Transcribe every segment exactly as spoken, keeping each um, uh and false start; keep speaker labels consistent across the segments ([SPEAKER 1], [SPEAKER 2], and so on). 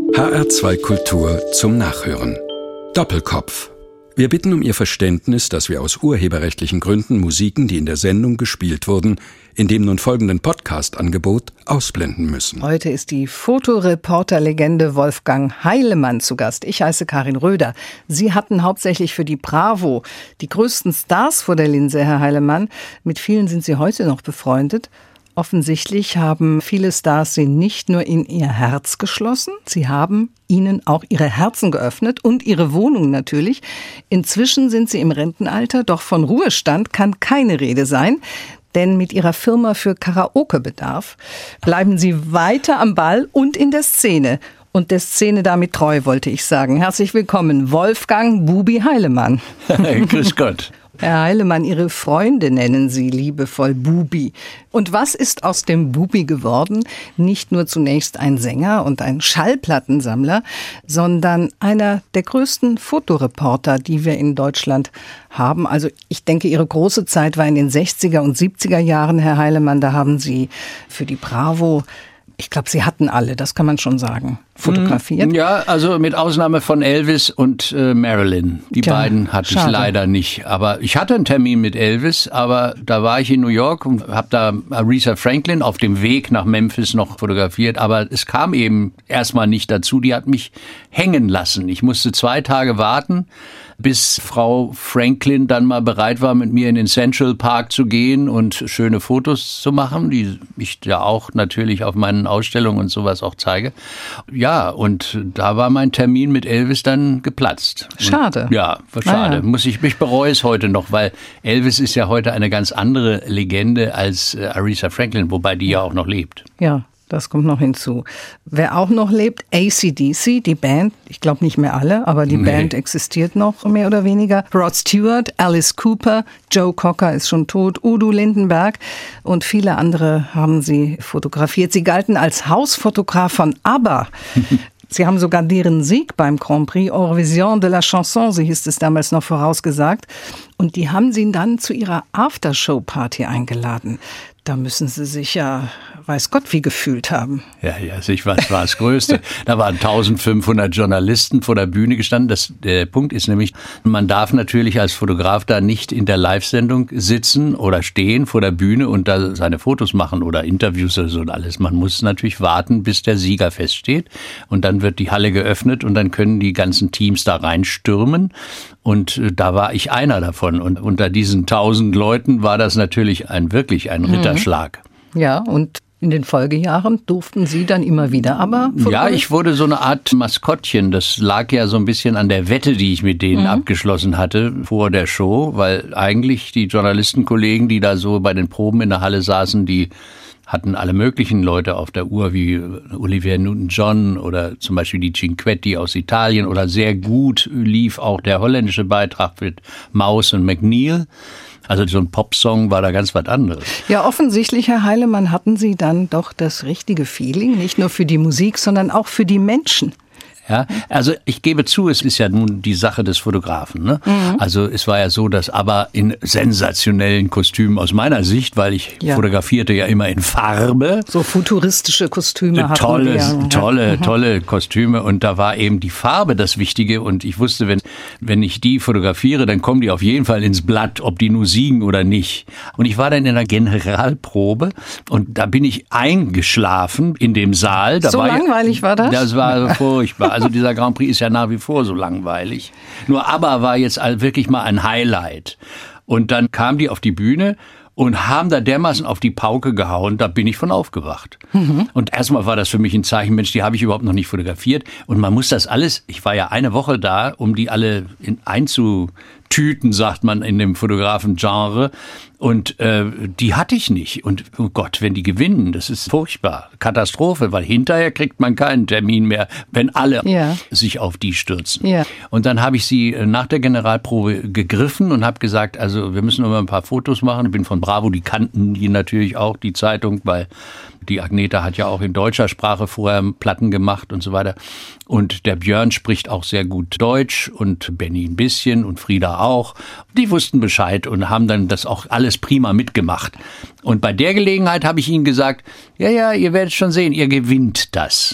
[SPEAKER 1] H R zwei Kultur zum Nachhören. Doppelkopf. Wir bitten um Ihr Verständnis, dass wir aus urheberrechtlichen Gründen Musiken, die in der Sendung gespielt wurden, in dem nun folgenden Podcast-Angebot ausblenden müssen.
[SPEAKER 2] Heute ist die Fotoreporter-Legende Wolfgang Heilemann zu Gast. Ich heiße Karin Röder. Sie hatten hauptsächlich für die Bravo die größten Stars vor der Linse, Herr Heilemann. Mit vielen sind Sie heute noch befreundet. Offensichtlich haben viele Stars Sie nicht nur in ihr Herz geschlossen, sie haben ihnen auch ihre Herzen geöffnet und ihre Wohnung natürlich. Inzwischen sind sie im Rentenalter, doch von Ruhestand kann keine Rede sein. Denn mit ihrer Firma für Karaoke-Bedarf bleiben sie weiter am Ball und in der Szene. Und der Szene damit treu, wollte ich sagen. Herzlich willkommen, Wolfgang Bubi Heilemann.
[SPEAKER 3] Grüß Gott.
[SPEAKER 2] Herr Heilemann, Ihre Freunde nennen Sie liebevoll Bubi. Und was ist aus dem Bubi geworden? Nicht nur zunächst ein Sänger und ein Schallplattensammler, sondern einer der größten Fotoreporter, die wir in Deutschland haben. Also ich denke, Ihre große Zeit war in den sechziger und siebziger Jahren, Herr Heilemann. Da haben Sie für die Bravo, ich glaube, Sie hatten alle, das kann man schon sagen, fotografiert.
[SPEAKER 3] Ja, also mit Ausnahme von Elvis und äh, Marilyn. Die ja, beiden hatte schade. ich leider nicht. Aber ich hatte einen Termin mit Elvis, aber da war ich in New York und habe da Aretha Franklin auf dem Weg nach Memphis noch fotografiert. Aber es kam eben erstmal nicht dazu. Die hat mich hängen lassen. Ich musste zwei Tage warten, bis Frau Franklin dann mal bereit war, mit mir in den Central Park zu gehen und schöne Fotos zu machen, die ich ja auch natürlich auf meinen Ausstellungen und sowas auch zeige. Ja, und da war mein Termin mit Elvis dann geplatzt.
[SPEAKER 2] Schade.
[SPEAKER 3] Und, ja, war schade. Ah, ja. Muss ich, ich bereue es heute noch, weil Elvis ist ja heute eine ganz andere Legende als äh, Aretha Franklin, wobei die ja auch noch lebt.
[SPEAKER 2] Ja. Das kommt noch hinzu. Wer auch noch lebt, A C D C, die Band, ich glaube nicht mehr alle, aber die nee. Band existiert noch mehr oder weniger. Rod Stewart, Alice Cooper, Joe Cocker ist schon tot, Udo Lindenberg und viele andere haben sie fotografiert. Sie galten als Hausfotograf von ABBA. Sie haben sogar deren Sieg beim Grand Prix Eurovision de la Chanson, so hieß es damals noch, vorausgesagt. Und die haben sie dann zu ihrer Aftershow-Party eingeladen. Da müssen Sie sich ja, weiß Gott, wie gefühlt haben.
[SPEAKER 3] Ja, ja, ich war, das war das Größte. Da waren eintausendfünfhundert Journalisten vor der Bühne gestanden. Das, der Punkt ist nämlich, man darf natürlich als Fotograf da nicht in der Live-Sendung sitzen oder stehen vor der Bühne und da seine Fotos machen oder Interviews oder so und alles. Man muss natürlich warten, bis der Sieger feststeht. Und dann wird die Halle geöffnet und dann können die ganzen Teams da reinstürmen. Und da war ich einer davon. Und unter diesen tausend Leuten war das natürlich ein wirklich ein Ritterschlag.
[SPEAKER 2] Ja, und in den Folgejahren durften Sie dann immer wieder aber
[SPEAKER 3] Ja, ich wurde so eine Art Maskottchen. Das lag ja so ein bisschen an der Wette, die ich mit denen mhm. abgeschlossen hatte vor der Show, weil eigentlich die Journalistenkollegen, die da so bei den Proben in der Halle saßen, die hatten alle möglichen Leute auf der Uhr, wie Olivia Newton-John oder zum Beispiel die Cinquetti aus Italien, oder sehr gut lief auch der holländische Beitrag mit Maus und McNeil. Also so ein Popsong war da ganz was anderes.
[SPEAKER 2] Ja, offensichtlich, Herr Heilemann, hatten Sie dann doch das richtige Feeling, nicht nur für die Musik, sondern auch für die Menschen.
[SPEAKER 3] Ja, also ich gebe zu, es ist ja nun die Sache des Fotografen. Ne? Mhm. Also es war ja so, dass aber in sensationellen Kostümen aus meiner Sicht, weil ich ja. fotografierte ja immer in Farbe.
[SPEAKER 2] So futuristische Kostüme hatten
[SPEAKER 3] tolle,
[SPEAKER 2] wir. Ja.
[SPEAKER 3] Tolle,
[SPEAKER 2] mhm.
[SPEAKER 3] tolle Kostüme, und da war eben die Farbe das Wichtige, und ich wusste, wenn, wenn ich die fotografiere, dann kommen die auf jeden Fall ins Blatt, ob die nur siegen oder nicht. Und ich war dann in einer Generalprobe und da bin ich eingeschlafen in dem Saal. Da
[SPEAKER 2] so
[SPEAKER 3] war
[SPEAKER 2] langweilig
[SPEAKER 3] ja,
[SPEAKER 2] war das?
[SPEAKER 3] Das war furchtbar. Also dieser Grand Prix ist ja nach wie vor so langweilig. Nur ABBA war jetzt wirklich mal ein Highlight. Und dann kamen die auf die Bühne und haben da dermaßen auf die Pauke gehauen, da bin ich von aufgewacht. Mhm. Und erstmal war das für mich ein Zeichen, Mensch, die habe ich überhaupt noch nicht fotografiert. Und man muss das alles, ich war ja eine Woche da, um die alle in, einzutüten, sagt man in dem Fotografen-Genre. Und äh, die hatte ich nicht. Und oh Gott, wenn die gewinnen, das ist furchtbar. Katastrophe, weil hinterher kriegt man keinen Termin mehr, wenn alle ja. sich auf die stürzen. Ja. Und dann habe ich sie nach der Generalprobe gegriffen und habe gesagt, also wir müssen noch mal ein paar Fotos machen. Ich bin von Bravo, die kannten die natürlich auch, die Zeitung, weil die Agneta hat ja auch in deutscher Sprache vorher Platten gemacht und so weiter. Und der Björn spricht auch sehr gut Deutsch und Benny ein bisschen und Frieda auch. Die wussten Bescheid und haben dann das auch alles prima mitgemacht. Und bei der Gelegenheit habe ich ihnen gesagt, ja, ja, ihr werdet schon sehen, ihr gewinnt das.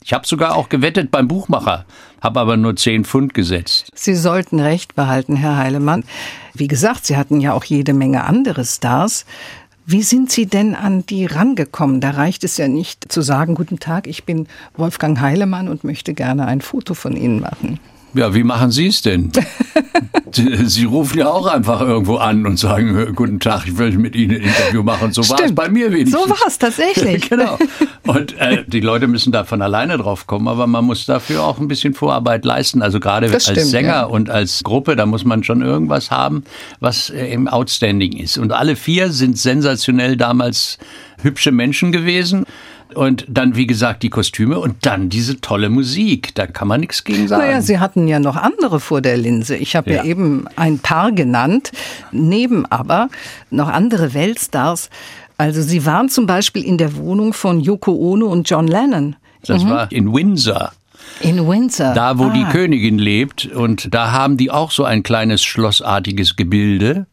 [SPEAKER 3] Ich habe sogar auch gewettet beim Buchmacher, habe aber nur zehn Pfund gesetzt.
[SPEAKER 2] Sie sollten recht behalten, Herr Heilemann. Wie gesagt, Sie hatten ja auch jede Menge andere Stars. Wie sind Sie denn an die rangekommen? Da reicht es ja nicht zu sagen, guten Tag, ich bin Wolfgang Heilemann und möchte gerne ein Foto von Ihnen machen.
[SPEAKER 3] Ja, wie machen Sie es denn? Sie rufen ja auch einfach irgendwo an und sagen, guten Tag, ich will mit Ihnen ein Interview machen. So war es bei mir wenigstens.
[SPEAKER 2] So war es tatsächlich.
[SPEAKER 3] Genau. Und äh, die Leute müssen da von alleine drauf kommen, aber man muss dafür auch ein bisschen Vorarbeit leisten. Also gerade das als stimmt, Sänger ja. und als Gruppe, da muss man schon irgendwas haben, was äh, eben outstanding ist. Und alle vier sind sensationell damals hübsche Menschen gewesen. Und dann, wie gesagt, die Kostüme und dann diese tolle Musik. Da kann man nichts gegen sagen.
[SPEAKER 2] Naja, Sie hatten ja noch andere vor der Linse. Ich habe ja. ja eben ein paar genannt, neben aber noch andere Weltstars. Also Sie waren zum Beispiel in der Wohnung von Yoko Ono und John Lennon.
[SPEAKER 3] Das
[SPEAKER 2] mhm.
[SPEAKER 3] war in Windsor.
[SPEAKER 2] In Windsor.
[SPEAKER 3] Da, wo
[SPEAKER 2] ah.
[SPEAKER 3] die Königin lebt. Und da haben die auch so ein kleines schlossartiges Gebilde.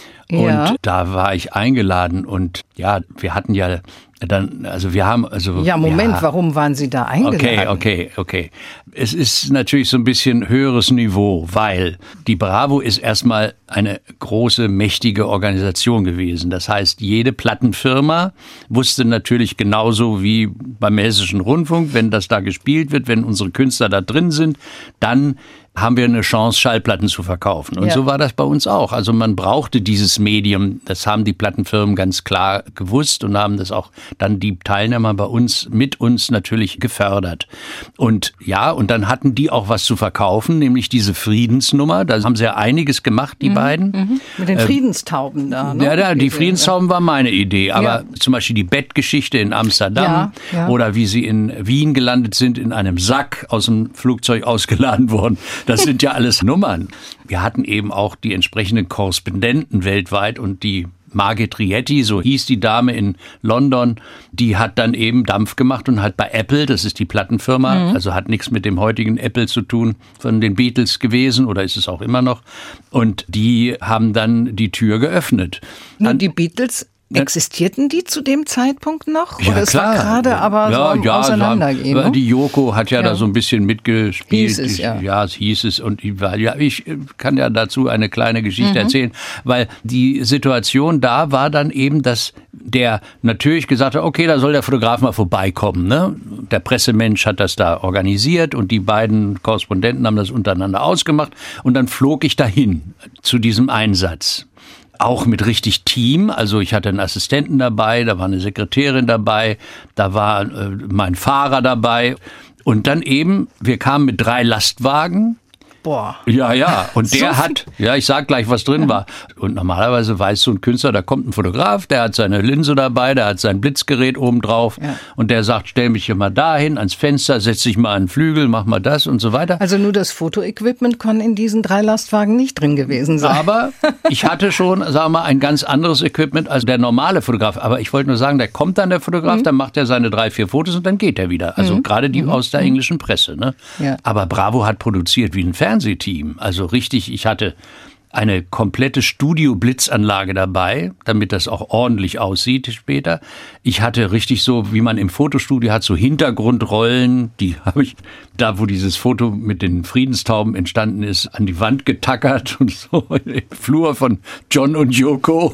[SPEAKER 2] Ja.
[SPEAKER 3] Und da war ich eingeladen. Und ja, wir hatten ja dann, also wir haben, also.
[SPEAKER 2] Ja, Moment,
[SPEAKER 3] ja.
[SPEAKER 2] warum waren Sie da eingeladen?
[SPEAKER 3] Okay, okay, okay. Es ist natürlich so ein bisschen höheres Niveau, weil die Bravo ist erstmal eine große, mächtige Organisation gewesen. Das heißt, jede Plattenfirma wusste natürlich genauso wie beim Hessischen Rundfunk, wenn das da gespielt wird, wenn unsere Künstler da drin sind, dann haben wir eine Chance, Schallplatten zu verkaufen. Und ja. so war das bei uns auch. Also man brauchte dieses Medium, das haben die Plattenfirmen ganz klar gewusst und haben das auch dann die Teilnehmer bei uns, mit uns natürlich gefördert. Und ja, und dann hatten die auch was zu verkaufen, nämlich diese Friedensnummer. Da haben sie ja einiges gemacht, die mhm, beiden.
[SPEAKER 2] Mhm. Mit den Friedenstauben da. Ne?
[SPEAKER 3] Ja, ja, die Friedenstauben war meine Idee. Aber ja. zum Beispiel die Bettgeschichte in Amsterdam
[SPEAKER 2] ja, ja.
[SPEAKER 3] oder wie sie in Wien gelandet sind, in einem Sack aus dem Flugzeug ausgeladen worden. Das sind ja alles Nummern. Wir hatten eben auch die entsprechenden Korrespondenten weltweit und die Margit Rietti, so hieß die Dame in London, die hat dann eben Dampf gemacht und hat bei Apple, das ist die Plattenfirma, mhm. also hat nichts mit dem heutigen Apple zu tun, von den Beatles gewesen oder ist es auch immer noch. Und die haben dann die Tür geöffnet.
[SPEAKER 2] Nun, die Beatles, existierten die zu dem Zeitpunkt noch?
[SPEAKER 3] Ja,
[SPEAKER 2] Oder es
[SPEAKER 3] klar.
[SPEAKER 2] war gerade aber
[SPEAKER 3] ja,
[SPEAKER 2] so am
[SPEAKER 3] ja,
[SPEAKER 2] Auseinandergehen?
[SPEAKER 3] Ja,
[SPEAKER 2] ne?
[SPEAKER 3] die Yoko hat ja, ja da so ein bisschen mitgespielt.
[SPEAKER 2] Hieß es, ja.
[SPEAKER 3] Ja, es hieß es. Und ich, ja, ich kann ja dazu eine kleine Geschichte mhm. erzählen, weil die Situation da war dann eben, dass der natürlich gesagt hat, okay, da soll der Fotograf mal vorbeikommen. Ne? Der Pressemensch hat das da organisiert und die beiden Korrespondenten haben das untereinander ausgemacht. Und dann flog ich dahin zu diesem Einsatz. Auch mit richtig Team, also ich hatte einen Assistenten dabei, da war eine Sekretärin dabei, da war äh, mein Fahrer dabei und dann eben, wir kamen mit drei Lastwagen.
[SPEAKER 2] Boah.
[SPEAKER 3] Ja, ja. Und der so hat, ja, ich sag gleich, was drin war. Und normalerweise weiß so ein Künstler, da kommt ein Fotograf, der hat seine Linse dabei, der hat sein Blitzgerät oben drauf ja. und der sagt, stell mich hier mal dahin, ans Fenster, setz dich mal an den Flügel, mach mal das und so weiter.
[SPEAKER 2] Also nur das Fotoequipment kann in diesen drei Lastwagen nicht drin gewesen sein.
[SPEAKER 3] Aber ich hatte schon, sagen wir mal, ein ganz anderes Equipment als der normale Fotograf. Aber ich wollte nur sagen, der kommt dann, der Fotograf, mhm. dann macht er seine drei, vier Fotos und dann geht er wieder. Also mhm. gerade die mhm. aus der englischen Presse. Ne? Ja. Aber Bravo hat produziert wie ein Fernsehteam. Also richtig, ich hatte eine komplette Studio-Blitzanlage dabei, damit das auch ordentlich aussieht später. Ich hatte richtig so, wie man im Fotostudio hat, so Hintergrundrollen, die habe ich da, wo dieses Foto mit den Friedenstauben entstanden ist, an die Wand getackert und so im Flur von John und Yoko.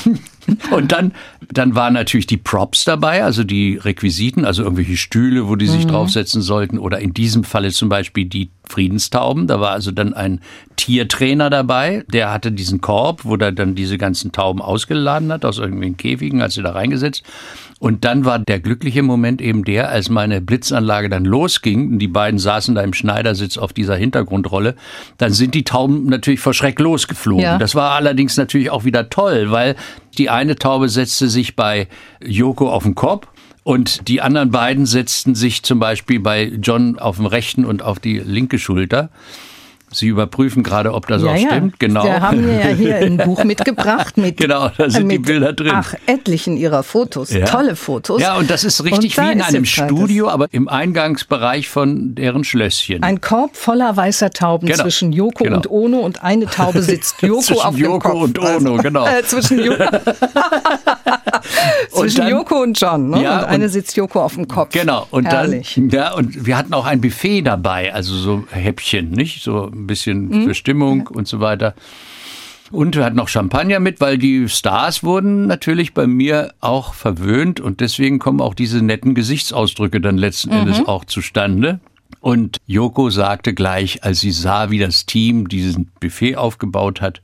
[SPEAKER 3] Und dann, dann waren natürlich die Props dabei, also die Requisiten, also irgendwelche Stühle, wo die sich mhm. draufsetzen sollten. Oder in diesem Falle zum Beispiel die Friedenstauben. Da war also dann ein Tiertrainer dabei, der hatte diesen Korb, wo er dann diese ganzen Tauben ausgeladen hat, aus irgendwelchen Käfigen, hat sie da reingesetzt. Und dann war der glückliche Moment eben der, als meine Blitzanlage dann losging, und die beiden saßen da im Schneidersitz auf dieser Hintergrundrolle, dann sind die Tauben natürlich vor Schreck losgeflogen. Ja. Das war allerdings natürlich auch wieder toll, weil die eine Taube setzte sich bei Yoko auf den Kopf und die anderen beiden setzten sich zum Beispiel bei John auf den rechten und auf die linke Schulter. Sie überprüfen gerade, ob das ja, auch stimmt. Ja. Genau.
[SPEAKER 2] Wir haben mir ja hier ein Buch mitgebracht mit,
[SPEAKER 3] genau, da sind
[SPEAKER 2] mit,
[SPEAKER 3] die Bilder drin.
[SPEAKER 2] Ach, etlichen ihrer Fotos, ja. Tolle Fotos.
[SPEAKER 3] Ja, und das ist richtig wie in einem Studio, aber im Eingangsbereich von deren Schlösschen.
[SPEAKER 2] Ein Korb voller weißer Tauben genau. zwischen Yoko genau. und Ono und eine Taube sitzt Yoko auf dem
[SPEAKER 3] Yoko
[SPEAKER 2] Kopf.
[SPEAKER 3] und Ono, genau.
[SPEAKER 2] Also, äh, zwischen Yoko. Zwischen dann, Yoko und John, ne?
[SPEAKER 3] Ja,
[SPEAKER 2] und eine
[SPEAKER 3] und,
[SPEAKER 2] sitzt Yoko auf dem Kopf.
[SPEAKER 3] Genau. Und
[SPEAKER 2] Herrlich.
[SPEAKER 3] dann, ja, und wir hatten auch ein Buffet dabei, also so Häppchen, nicht? So ein bisschen mhm. für Stimmung ja. und so weiter. Und wir hatten noch Champagner mit, weil die Stars wurden natürlich bei mir auch verwöhnt und deswegen kommen auch diese netten Gesichtsausdrücke dann letzten mhm. Endes auch zustande. Und Yoko sagte gleich, als sie sah, wie das Team diesen Buffet aufgebaut hat,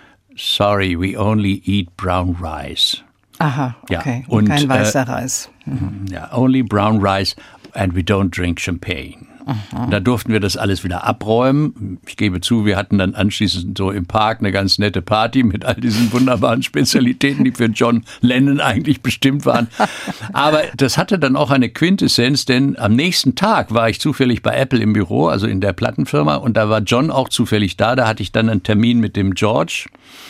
[SPEAKER 3] sorry, we only eat brown rice.
[SPEAKER 2] Aha, okay.
[SPEAKER 3] Ja, und
[SPEAKER 2] kein weißer
[SPEAKER 3] äh,
[SPEAKER 2] Reis. Mhm.
[SPEAKER 3] Ja, only brown rice and we don't drink champagne. Aha. Da durften wir das alles wieder abräumen. Ich gebe zu, wir hatten dann anschließend so im Park eine ganz nette Party mit all diesen wunderbaren Spezialitäten, die für John Lennon eigentlich bestimmt waren. Aber das hatte dann auch eine Quintessenz, denn am nächsten Tag war ich zufällig bei Apple im Büro, also in der Plattenfirma, und da war John auch zufällig da. Da hatte ich dann einen Termin mit dem George.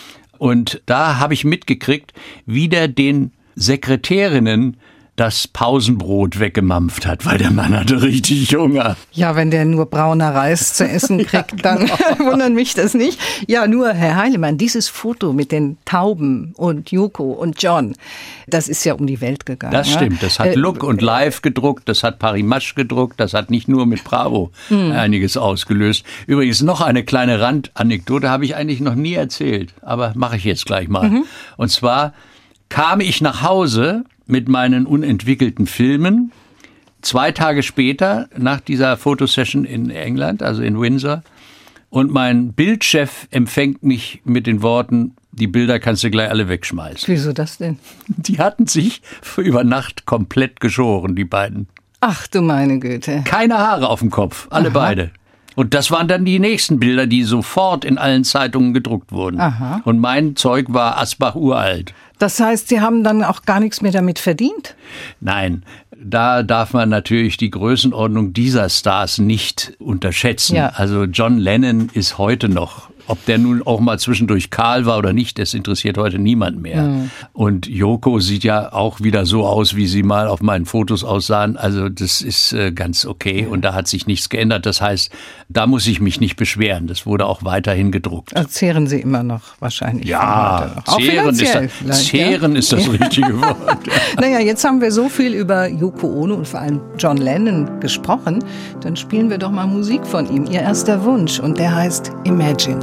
[SPEAKER 3] Und da habe ich mitgekriegt, wie der den Sekretärinnen das Pausenbrot weggemampft hat, weil der Mann hatte richtig Hunger.
[SPEAKER 2] Ja, wenn der nur brauner Reis zu essen kriegt, ja, genau. Dann wundert mich das nicht. Ja, nur, Herr Heilemann, dieses Foto mit den Tauben und Yoko und John, das ist ja um die Welt gegangen.
[SPEAKER 3] Das stimmt, das hat äh, Look und Live gedruckt, das hat Parimatch gedruckt, das hat nicht nur mit Bravo hm. einiges ausgelöst. Übrigens noch eine kleine Randanekdote, habe ich eigentlich noch nie erzählt, aber mache ich jetzt gleich mal. Mhm. Und zwar kam ich nach Hause mit meinen unentwickelten Filmen. Zwei Tage später, nach dieser Fotosession in England, also in Windsor, und mein Bildchef empfängt mich mit den Worten, die Bilder kannst du gleich alle wegschmeißen.
[SPEAKER 2] Wieso das denn?
[SPEAKER 3] Die hatten sich für über Nacht komplett geschoren, die beiden.
[SPEAKER 2] Ach du meine Güte.
[SPEAKER 3] Keine Haare auf dem Kopf, alle Aha. beide. Und das waren dann die nächsten Bilder, die sofort in allen Zeitungen gedruckt wurden. Aha. Und mein Zeug war Asbach uralt.
[SPEAKER 2] Das heißt, Sie haben dann auch gar nichts mehr damit verdient?
[SPEAKER 3] Nein, da darf man natürlich die Größenordnung dieser Stars nicht unterschätzen. Ja. Also John Lennon ist heute noch, ob der nun auch mal zwischendurch kahl war oder nicht, das interessiert heute niemand mehr. Mhm. Und Yoko sieht ja auch wieder so aus, wie sie mal auf meinen Fotos aussahen. Also das ist äh, ganz okay, und da hat sich nichts geändert. Das heißt, da muss ich mich nicht beschweren. Das wurde auch weiterhin gedruckt.
[SPEAKER 2] Also zehren Sie immer noch wahrscheinlich.
[SPEAKER 3] Ja, zehren, ist das, zehren ja? ist das richtige Wort.
[SPEAKER 2] Naja, jetzt haben wir so viel über Yoko Ono und vor allem John Lennon gesprochen. Dann spielen wir doch mal Musik von ihm. Ihr erster Wunsch, und der heißt Imagine.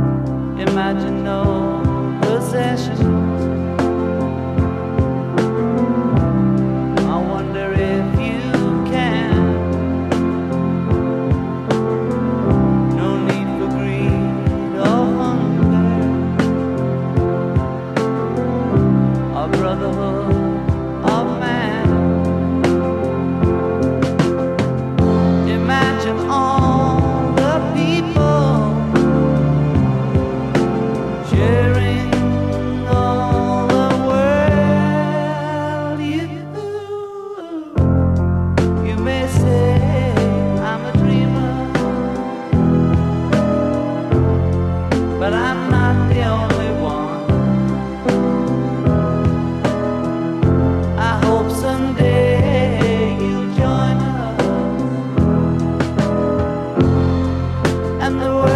[SPEAKER 4] Imagine no possessions. I wonder if you can. No need for greed or hunger, or brotherhood of man. Imagine all the people sharing all the world. You, you may say I'm a dreamer, but I'm not the only one. I hope someday you'll join us, and the world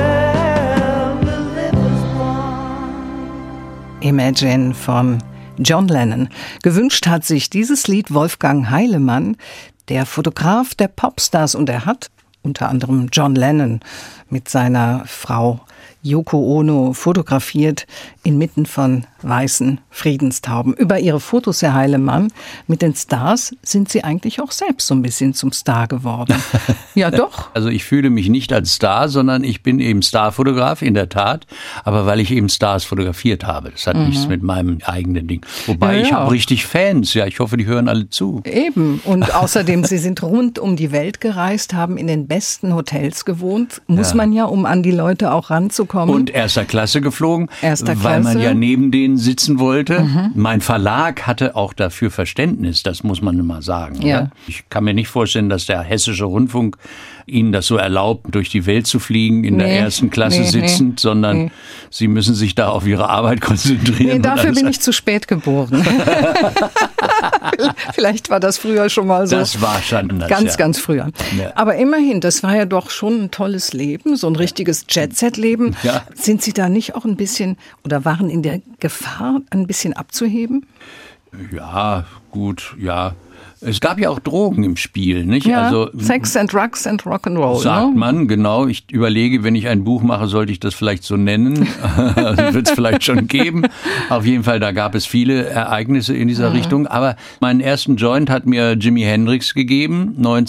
[SPEAKER 2] Imagine von John Lennon. Gewünscht hat sich dieses Lied Wolfgang Heilemann, der Fotograf der Popstars, und er hat unter anderem John Lennon mit seiner Frau Yoko Ono fotografiert, inmitten von weißen Friedenstauben. Über ihre Fotos, Herr Heilemann, mit den Stars sind Sie eigentlich auch selbst so ein bisschen zum Star geworden. Ja, doch.
[SPEAKER 3] Also ich fühle mich nicht als Star, sondern ich bin eben Starfotograf, in der Tat, aber weil ich eben Stars fotografiert habe. Das hat mhm. nichts mit meinem eigenen Ding. Wobei, ja, ich ja. habe richtig Fans. Ja, ich hoffe, die hören alle zu. Eben.
[SPEAKER 2] Und außerdem, Sie sind rund um die Welt gereist, haben in den besten Hotels gewohnt. Muss ja. man ja, um an die Leute auch ranzukommen.
[SPEAKER 3] Und erster Klasse geflogen,
[SPEAKER 2] erster
[SPEAKER 3] weil
[SPEAKER 2] Klasse.
[SPEAKER 3] man ja neben denen sitzen wollte. Mhm. Mein Verlag hatte auch dafür Verständnis, das muss man mal sagen.
[SPEAKER 2] Ja.
[SPEAKER 3] Oder? Ich kann mir nicht vorstellen, dass der Hessische Rundfunk Ihnen das so erlaubt, durch die Welt zu fliegen, in nee, der ersten Klasse nee, sitzend, nee, sondern nee. Sie müssen sich da auf Ihre Arbeit konzentrieren.
[SPEAKER 2] Nee, dafür bin ich zu spät geboren. Vielleicht war das früher schon mal so.
[SPEAKER 3] Das war schon anders,
[SPEAKER 2] Ganz,
[SPEAKER 3] ja.
[SPEAKER 2] ganz früher. Ja. Aber immerhin, das war ja doch schon ein tolles Leben, so ein richtiges Jet-Set-Leben.
[SPEAKER 3] Ja.
[SPEAKER 2] Sind Sie da nicht auch ein bisschen oder waren in der Gefahr, ein bisschen abzuheben?
[SPEAKER 3] Ja, gut, ja. Es gab ja auch Drogen im Spiel, nicht?
[SPEAKER 2] Ja,
[SPEAKER 3] also,
[SPEAKER 2] Sex and Drugs and Rock'n'Roll.
[SPEAKER 3] Sagt
[SPEAKER 2] ne?
[SPEAKER 3] man, genau. Ich überlege, wenn ich ein Buch mache, sollte ich das vielleicht so nennen. Also wird es vielleicht schon geben. Auf jeden Fall, da gab es viele Ereignisse in dieser ja. Richtung. Aber meinen ersten Joint hat mir Jimi Hendrix gegeben,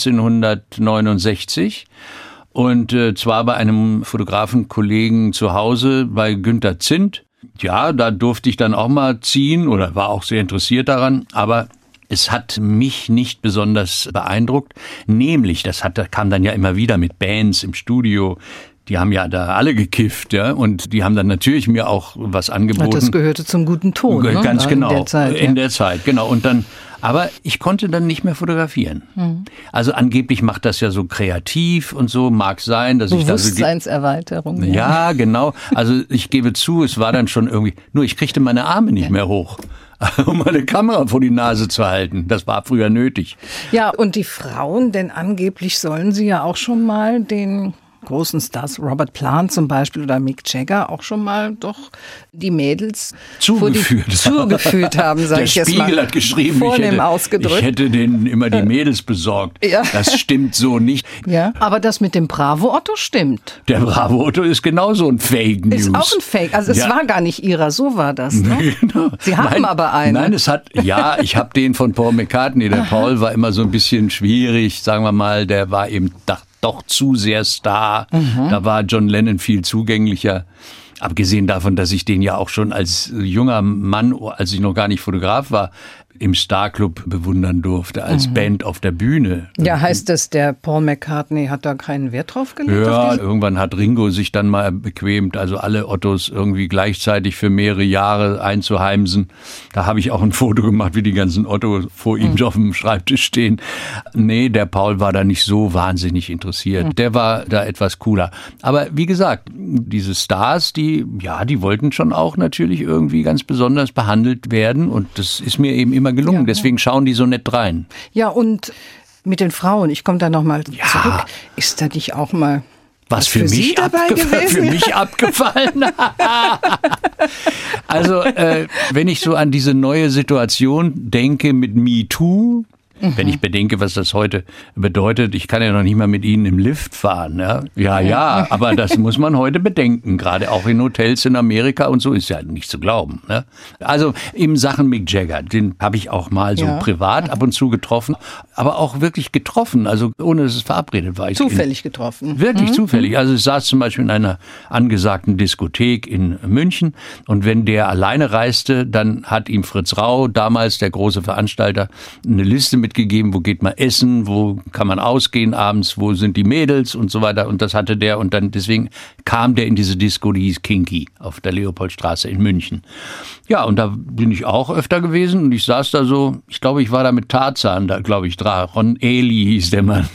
[SPEAKER 3] neunzehnhundertneunundsechzig. Und äh, zwar bei einem Fotografenkollegen zu Hause bei Günter Zint. Ja, da durfte ich dann auch mal ziehen oder war auch sehr interessiert daran. Aber es hat mich nicht besonders beeindruckt, nämlich, das hat, kam dann ja immer wieder mit Bands im Studio, die haben ja da alle gekifft, ja, und die haben dann natürlich mir auch was angeboten.
[SPEAKER 2] Das gehörte zum guten Ton, ne?
[SPEAKER 3] Ganz genau,
[SPEAKER 2] in der Zeit, ja.
[SPEAKER 3] in der Zeit, genau. Und dann, aber ich konnte dann nicht mehr fotografieren. Mhm. Also angeblich macht das ja so kreativ und so, mag sein, dass ich da so
[SPEAKER 2] Bewusstseinserweiterung.
[SPEAKER 3] Ja. ja, genau. Also ich gebe zu, es war dann schon irgendwie, nur ich kriegte meine Arme nicht ja. mehr hoch, um meine Kamera vor die Nase zu halten. Das war früher nötig.
[SPEAKER 2] Ja, und die Frauen, denn angeblich sollen sie ja auch schon mal den großen Stars, Robert Plant zum Beispiel oder Mick Jagger, auch schon mal doch die Mädels
[SPEAKER 3] zugeführt,
[SPEAKER 2] die, zugeführt haben, sag ich jetzt mal.
[SPEAKER 3] Der Spiegel hat geschrieben, ich hätte, ich hätte denen immer die Mädels besorgt. Ja. Das stimmt so nicht.
[SPEAKER 2] Ja, aber das mit dem Bravo Otto stimmt.
[SPEAKER 3] Der Bravo Otto ist genauso ein Fake News.
[SPEAKER 2] Ist auch ein Fake. Also es ja. war gar nicht ihrer, so war das. Ne?
[SPEAKER 3] Genau.
[SPEAKER 2] Sie haben
[SPEAKER 3] nein,
[SPEAKER 2] aber einen.
[SPEAKER 3] Nein, es hat, ja, ich habe den von Paul McCartney. Der Paul war immer so ein bisschen schwierig, sagen wir mal. Der war eben doch zu sehr Star. Mhm. Da war John Lennon viel zugänglicher. Abgesehen davon, dass ich den ja auch schon als junger Mann, als ich noch gar nicht Fotograf war, im Starclub bewundern durfte, als mhm. Band auf der Bühne.
[SPEAKER 2] Ja, heißt das, der Paul McCartney hat da keinen Wert drauf gelegt?
[SPEAKER 3] Ja, irgendwann hat Ringo sich dann mal bequemt, also alle Ottos irgendwie gleichzeitig für mehrere Jahre einzuheimsen. Da habe ich auch ein Foto gemacht, wie die ganzen Ottos vor ihm mhm. auf dem Schreibtisch stehen. Nee, der Paul war da nicht so wahnsinnig interessiert. Mhm. Der war da etwas cooler. Aber wie gesagt, diese Stars, die, ja, die wollten schon auch natürlich irgendwie ganz besonders behandelt werden. Und das ist mir eben immer gelungen. Ja, deswegen schauen die so nett rein.
[SPEAKER 2] Ja, und mit den Frauen, ich komme da nochmal ja. zurück, ist da nicht auch mal
[SPEAKER 3] was, was für, für mich dabei gewesen? Für mich abgefallen? Also, äh, wenn ich so an diese neue Situation denke mit MeToo, Mhm. wenn ich bedenke, was das heute bedeutet, ich kann ja noch nicht mal mit Ihnen im Lift fahren. Ja, ja, ja, aber das muss man heute bedenken, gerade auch in Hotels in Amerika und so, ist ja nicht zu glauben. Ne? Also in Sachen Mick Jagger, den habe ich auch mal so ja. privat ab und zu getroffen, aber auch wirklich getroffen, also ohne dass es verabredet war. Ich
[SPEAKER 2] zufällig in, getroffen.
[SPEAKER 3] Wirklich
[SPEAKER 2] mhm.
[SPEAKER 3] zufällig. Also ich saß zum Beispiel in einer angesagten Diskothek in München und wenn der alleine reiste, dann hat ihm Fritz Rau, damals der große Veranstalter, eine Liste mit mitgegeben, wo geht man essen, wo kann man ausgehen abends, wo sind die Mädels und so weiter. Und das hatte der und dann deswegen kam der in diese Disco, die hieß Kinky auf der Leopoldstraße in München. Ja, und da bin ich auch öfter gewesen und ich saß da so, ich glaube, ich war da mit Tarzan, da glaube ich, dran. Ron Ely hieß der Mann.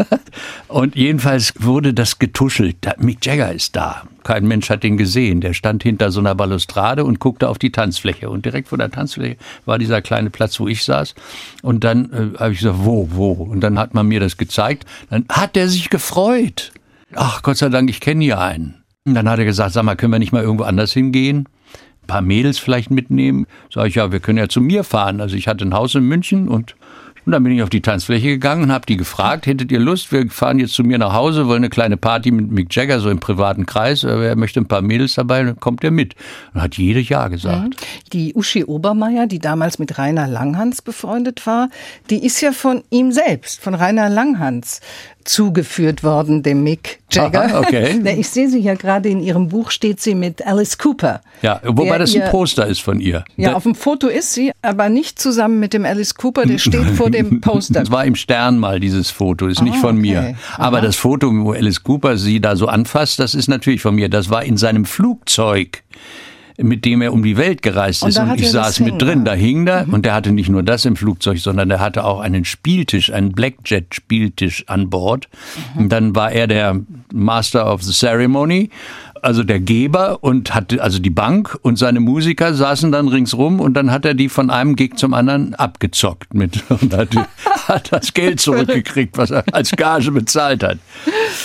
[SPEAKER 3] Und jedenfalls wurde das getuschelt. Mick Jagger ist da. Kein Mensch hat ihn gesehen. Der stand hinter so einer Balustrade und guckte auf die Tanzfläche. Und direkt vor der Tanzfläche war dieser kleine Platz, wo ich saß. Und dann äh, habe ich gesagt, wo, wo? Und dann hat man mir das gezeigt. Dann hat der sich gefreut. Ach, Gott sei Dank, ich kenne hier einen. Und dann hat er gesagt, sag mal, können wir nicht mal irgendwo anders hingehen? Ein paar Mädels vielleicht mitnehmen? Sag ich, ja, wir können ja zu mir fahren. Also ich hatte ein Haus in München und Und dann bin ich auf die Tanzfläche gegangen und habe die gefragt, hättet ihr Lust, wir fahren jetzt zu mir nach Hause, wollen eine kleine Party mit Mick Jagger, so im privaten Kreis, er möchte ein paar Mädels dabei, dann kommt er mit. Und hat jede Ja gesagt.
[SPEAKER 2] Die Uschi Obermeier, die damals mit Rainer Langhans befreundet war, die ist ja von ihm selbst, von Rainer Langhans zugeführt worden, dem Mick Jagger.
[SPEAKER 3] Aha, okay.
[SPEAKER 2] Ich sehe sie ja gerade, in ihrem Buch steht sie mit Alice Cooper.
[SPEAKER 3] Ja, wobei das ein Poster ist von ihr.
[SPEAKER 2] Ja, auf dem Foto ist sie, aber nicht zusammen mit dem Alice Cooper, der steht vor dem Poster.
[SPEAKER 3] Das war im Stern mal, dieses Foto, ist ah, nicht von okay. mir. Aber Aha. das Foto, wo Alice Cooper sie da so anfasst, das ist natürlich von mir. Das war in seinem Flugzeug, mit dem er um die Welt gereist ist. Und, und ich saß mit drin, da hing da. Mhm. Und der hatte nicht nur das im Flugzeug, sondern der hatte auch einen Spieltisch, einen Blackjack-Spieltisch an Bord. Mhm. Und dann war er der Master of the Ceremony, also der Geber, und hatte also die Bank und seine Musiker saßen dann ringsrum und dann hat er die von einem Gig zum anderen abgezockt mit und hat, hat das Geld zurückgekriegt, was er als Gage bezahlt hat.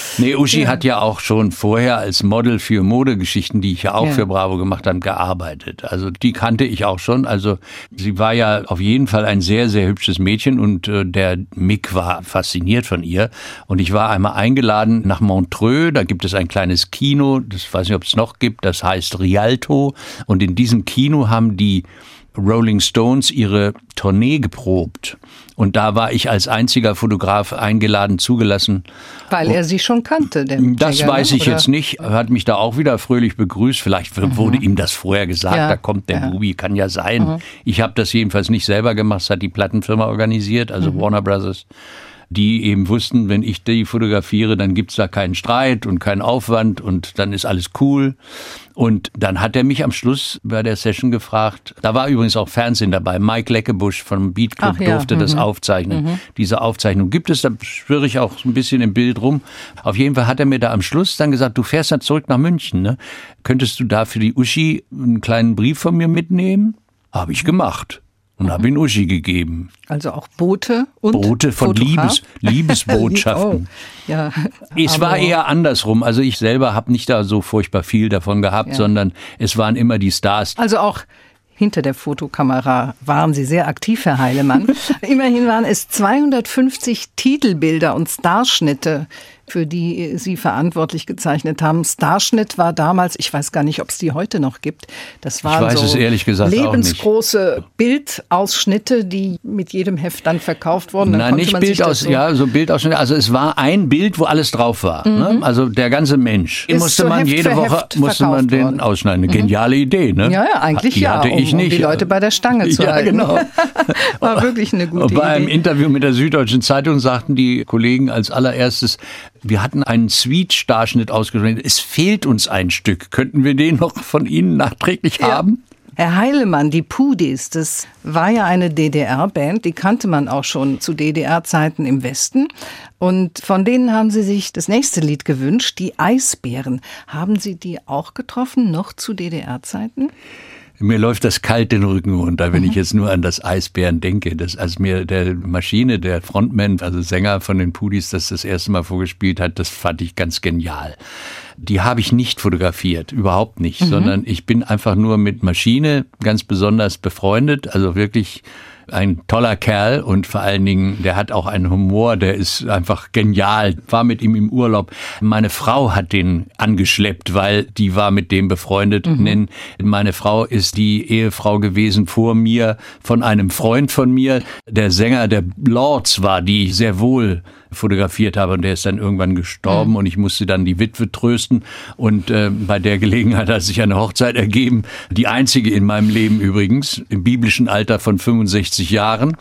[SPEAKER 3] Nee, Uschi
[SPEAKER 2] Ja.
[SPEAKER 3] hat ja auch schon vorher als Model für Modegeschichten, die ich ja auch
[SPEAKER 2] Ja.
[SPEAKER 3] für Bravo gemacht habe, gearbeitet. Also die kannte ich auch schon. Also sie war ja auf jeden Fall ein sehr, sehr hübsches Mädchen und äh, der Mick war fasziniert von ihr. Und ich war einmal eingeladen nach Montreux, da gibt es ein kleines Kino, das weiß nicht, ob es noch gibt, das heißt Rialto. Und in diesem Kino haben die Rolling Stones ihre Tournee geprobt. Und da war ich als einziger Fotograf eingeladen, zugelassen.
[SPEAKER 2] Weil er sie schon kannte, der
[SPEAKER 3] Das
[SPEAKER 2] Jagger,
[SPEAKER 3] weiß
[SPEAKER 2] ne?
[SPEAKER 3] ich
[SPEAKER 2] Oder?
[SPEAKER 3] jetzt nicht. Er hat mich da auch wieder fröhlich begrüßt. Vielleicht wurde ihm das vorher gesagt,
[SPEAKER 2] Ja,
[SPEAKER 3] da kommt der
[SPEAKER 2] ja.
[SPEAKER 3] Bubi, kann ja sein. Ich habe das jedenfalls nicht selber gemacht, das hat die Plattenfirma organisiert, also Warner Brothers. Die eben wussten, wenn ich die fotografiere, dann gibt's da keinen Streit und keinen Aufwand und dann ist alles cool. Und dann hat er mich am Schluss bei der Session gefragt, da war übrigens auch Fernsehen dabei, Mike Leckebusch vom Beat Club
[SPEAKER 2] Ach ja,
[SPEAKER 3] durfte das aufzeichnen. Diese Aufzeichnung gibt es, da schwirre ich auch ein bisschen im Bild rum. Auf jeden Fall hat er mir da am Schluss dann gesagt, du fährst dann zurück nach München, ne? Könntest du da für die Uschi einen kleinen Brief von mir mitnehmen? Habe ich gemacht. Und habe ihn Uschi gegeben.
[SPEAKER 2] Also auch Boote und
[SPEAKER 3] Boote von
[SPEAKER 2] Fotograf?
[SPEAKER 3] Liebes, Liebesbotschaften.
[SPEAKER 2] Oh, ja.
[SPEAKER 3] Es
[SPEAKER 2] Aber-
[SPEAKER 3] war eher andersrum. Also ich selber habe nicht da so furchtbar viel davon gehabt,
[SPEAKER 2] Ja.
[SPEAKER 3] sondern es waren immer die Stars.
[SPEAKER 2] Also auch hinter der Fotokamera waren Sie sehr aktiv, Herr Heilemann. Immerhin waren es zweihundertfünfzig Titelbilder und Starschnitte, für die Sie verantwortlich gezeichnet haben. Starschnitt war damals, ich weiß gar nicht, ob es die heute noch gibt. Das waren
[SPEAKER 3] weiß
[SPEAKER 2] so
[SPEAKER 3] es ehrlich gesagt auch nicht.
[SPEAKER 2] lebensgroße Bildausschnitte, die mit jedem Heft dann verkauft wurden. Dann
[SPEAKER 3] Nein,
[SPEAKER 2] konnte
[SPEAKER 3] nicht
[SPEAKER 2] man sich
[SPEAKER 3] Bild
[SPEAKER 2] das
[SPEAKER 3] aus,
[SPEAKER 2] so-
[SPEAKER 3] ja, so Bildausschnitte. Also es war ein Bild, wo alles drauf war. Ne? Also der ganze Mensch. Den
[SPEAKER 2] Ist
[SPEAKER 3] musste
[SPEAKER 2] so
[SPEAKER 3] man
[SPEAKER 2] Heft
[SPEAKER 3] jede
[SPEAKER 2] für
[SPEAKER 3] Woche
[SPEAKER 2] Heft
[SPEAKER 3] musste man
[SPEAKER 2] verkauft
[SPEAKER 3] den
[SPEAKER 2] worden.
[SPEAKER 3] ausschneiden. Eine geniale Idee, ne?
[SPEAKER 2] Ja, ja, eigentlich
[SPEAKER 3] die
[SPEAKER 2] ja,
[SPEAKER 3] hatte
[SPEAKER 2] um,
[SPEAKER 3] ich nicht.
[SPEAKER 2] um die Leute bei der Stange zu
[SPEAKER 3] Ja,
[SPEAKER 2] halten.
[SPEAKER 3] genau.
[SPEAKER 2] War wirklich eine gute
[SPEAKER 3] Und bei einem
[SPEAKER 2] Idee.
[SPEAKER 3] Interview mit der Süddeutschen Zeitung sagten die Kollegen als allererstes, wir hatten einen Suite-Starschnitt ausgeschnitten. Es fehlt uns ein Stück. Könnten wir den noch von Ihnen nachträglich haben?
[SPEAKER 2] Herr Heilemann, die Pudis, das war ja eine D D R-Band, die kannte man auch schon zu D D R-Zeiten im Westen. Und von denen haben Sie sich das nächste Lied gewünscht, die Eisbären. Haben Sie die auch getroffen, noch zu D D R-Zeiten?
[SPEAKER 3] Mir läuft das kalt den Rücken runter, wenn ich jetzt nur an das Eisbären denke. Das, als mir der Maschine, der Frontman, also Sänger von den Pudis, das das erste Mal vorgespielt hat, das fand ich ganz genial. Die habe ich nicht fotografiert, überhaupt nicht, mhm. sondern ich bin einfach nur mit Maschine ganz besonders befreundet, also wirklich ein toller Kerl und vor allen Dingen, der hat auch einen Humor, der ist einfach genial. War mit ihm im Urlaub. Meine Frau hat den angeschleppt, weil die war mit dem befreundet. Mhm. Denn meine Frau ist die Ehefrau gewesen vor mir von einem Freund von mir, der Sänger der Lords war, die ich sehr wohl fotografiert habe und der ist dann irgendwann gestorben mhm. und ich musste dann die Witwe trösten und äh, bei der Gelegenheit hat sich eine Hochzeit ergeben, die einzige in meinem Leben übrigens, im biblischen Alter von fünfundsechzig Jahren.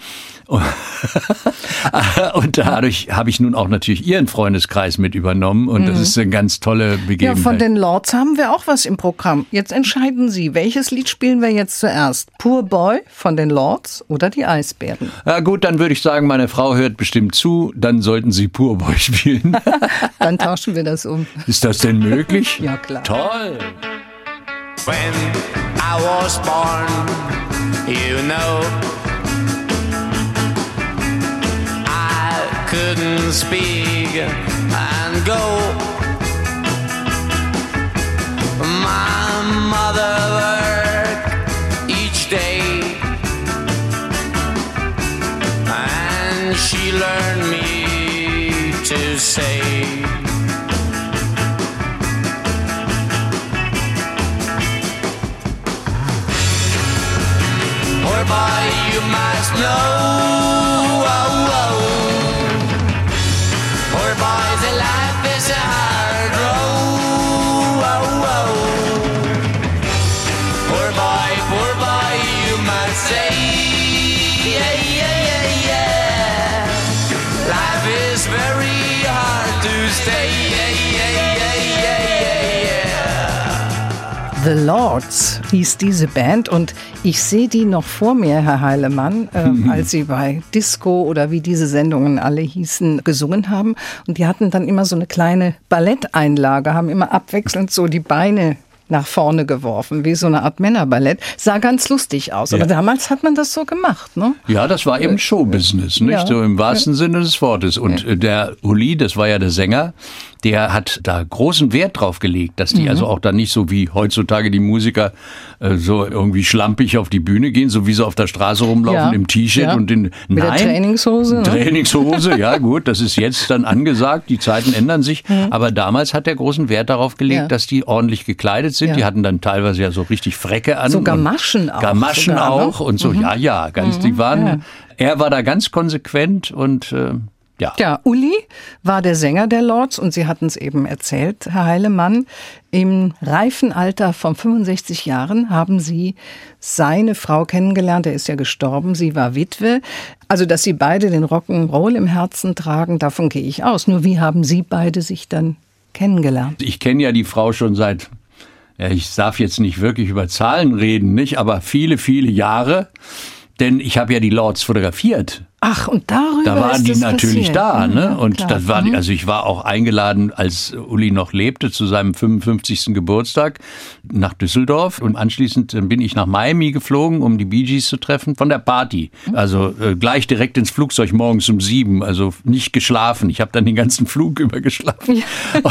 [SPEAKER 3] Und dadurch habe ich nun auch natürlich Ihren Freundeskreis mit übernommen und das ist eine ganz tolle Begebenheit.
[SPEAKER 2] Ja, von den Lords haben wir auch was im Programm. Jetzt entscheiden Sie, welches Lied spielen wir jetzt zuerst? Poor Boy von den Lords oder die Eisbären?
[SPEAKER 3] Ja gut, dann würde ich sagen, meine Frau hört bestimmt zu, dann sollten Sie Poor Boy spielen.
[SPEAKER 2] Dann tauschen wir das um.
[SPEAKER 3] Ist das denn möglich?
[SPEAKER 2] Ja, klar.
[SPEAKER 3] Toll!
[SPEAKER 5] When I was born, you know, I couldn't speak and go. My mother worked each day, and she learned me to say, poor boy, you must know, oh, oh. Poor boy, the life is a hard road, oh, oh. Poor boy, poor boy, you must say, yeah, yeah, yeah, yeah. Life is very hard to stay, yeah, yeah, yeah, yeah, yeah, yeah.
[SPEAKER 2] The Lords hieß diese Band und ich sehe die noch vor mir, Herr Heilemann, äh, mhm. als Sie bei Disco oder wie diese Sendungen alle hießen, gesungen haben. Und die hatten dann immer so eine kleine Balletteinlage, haben immer abwechselnd so die Beine nach vorne geworfen, wie so eine Art Männerballett. Sah ganz lustig aus. Aber ja. damals hat man das so gemacht, ne?
[SPEAKER 3] Ja, das war eben Showbusiness, nicht?
[SPEAKER 2] Ja.
[SPEAKER 3] So im wahrsten ja. Sinne des Wortes. Und ja. der Uli, das war ja der Sänger, der hat da großen Wert drauf gelegt, dass die
[SPEAKER 2] Mhm.
[SPEAKER 3] also auch dann nicht so wie heutzutage die Musiker äh, so irgendwie schlampig auf die Bühne gehen, so wie sie auf der Straße rumlaufen
[SPEAKER 2] Ja.
[SPEAKER 3] im T-Shirt
[SPEAKER 2] Ja.
[SPEAKER 3] und in
[SPEAKER 2] Mit der
[SPEAKER 3] Nein,
[SPEAKER 2] Trainingshose, ne?
[SPEAKER 3] Trainingshose, ja gut, das ist jetzt dann angesagt, die Zeiten ändern sich, aber damals hat er großen Wert darauf gelegt,
[SPEAKER 2] Ja.
[SPEAKER 3] dass die ordentlich gekleidet sind,
[SPEAKER 2] Ja.
[SPEAKER 3] die hatten dann teilweise ja so richtig Frecke an.
[SPEAKER 2] So
[SPEAKER 3] und
[SPEAKER 2] Gamaschen auch
[SPEAKER 3] Gamaschen
[SPEAKER 2] sogar, ne?
[SPEAKER 3] auch und so, ja, ja, ganz, die waren,
[SPEAKER 2] ja.
[SPEAKER 3] er war da ganz konsequent und äh, ja.
[SPEAKER 2] Ja, Uli war der Sänger der Lords und Sie hatten es eben erzählt, Herr Heilemann. Im reifen Alter von fünfundsechzig Jahren haben Sie seine Frau kennengelernt. Er ist ja gestorben, sie war Witwe. Also, dass Sie beide den Rock'n'Roll im Herzen tragen, davon gehe ich aus. Nur wie haben Sie beide sich dann kennengelernt?
[SPEAKER 3] Ich kenne ja die Frau schon seit, ja, ich darf jetzt nicht wirklich über Zahlen reden, nicht, aber viele, viele Jahre, denn ich habe ja die Lords fotografiert.
[SPEAKER 2] Ach, und darüber
[SPEAKER 3] Da waren
[SPEAKER 2] ist
[SPEAKER 3] die
[SPEAKER 2] das
[SPEAKER 3] natürlich
[SPEAKER 2] passiert.
[SPEAKER 3] da, ne?
[SPEAKER 2] Ja,
[SPEAKER 3] Und
[SPEAKER 2] klar.
[SPEAKER 3] das war,
[SPEAKER 2] Mhm.
[SPEAKER 3] also ich war auch eingeladen, als Uli noch lebte, zu seinem fünfundfünfzigsten Geburtstag nach Düsseldorf. Und anschließend bin ich nach Miami geflogen, um die Bee Gees zu treffen, von der Party. Also äh, gleich direkt ins Flugzeug morgens um sieben, also nicht geschlafen. Ich habe dann den ganzen Flug über geschlafen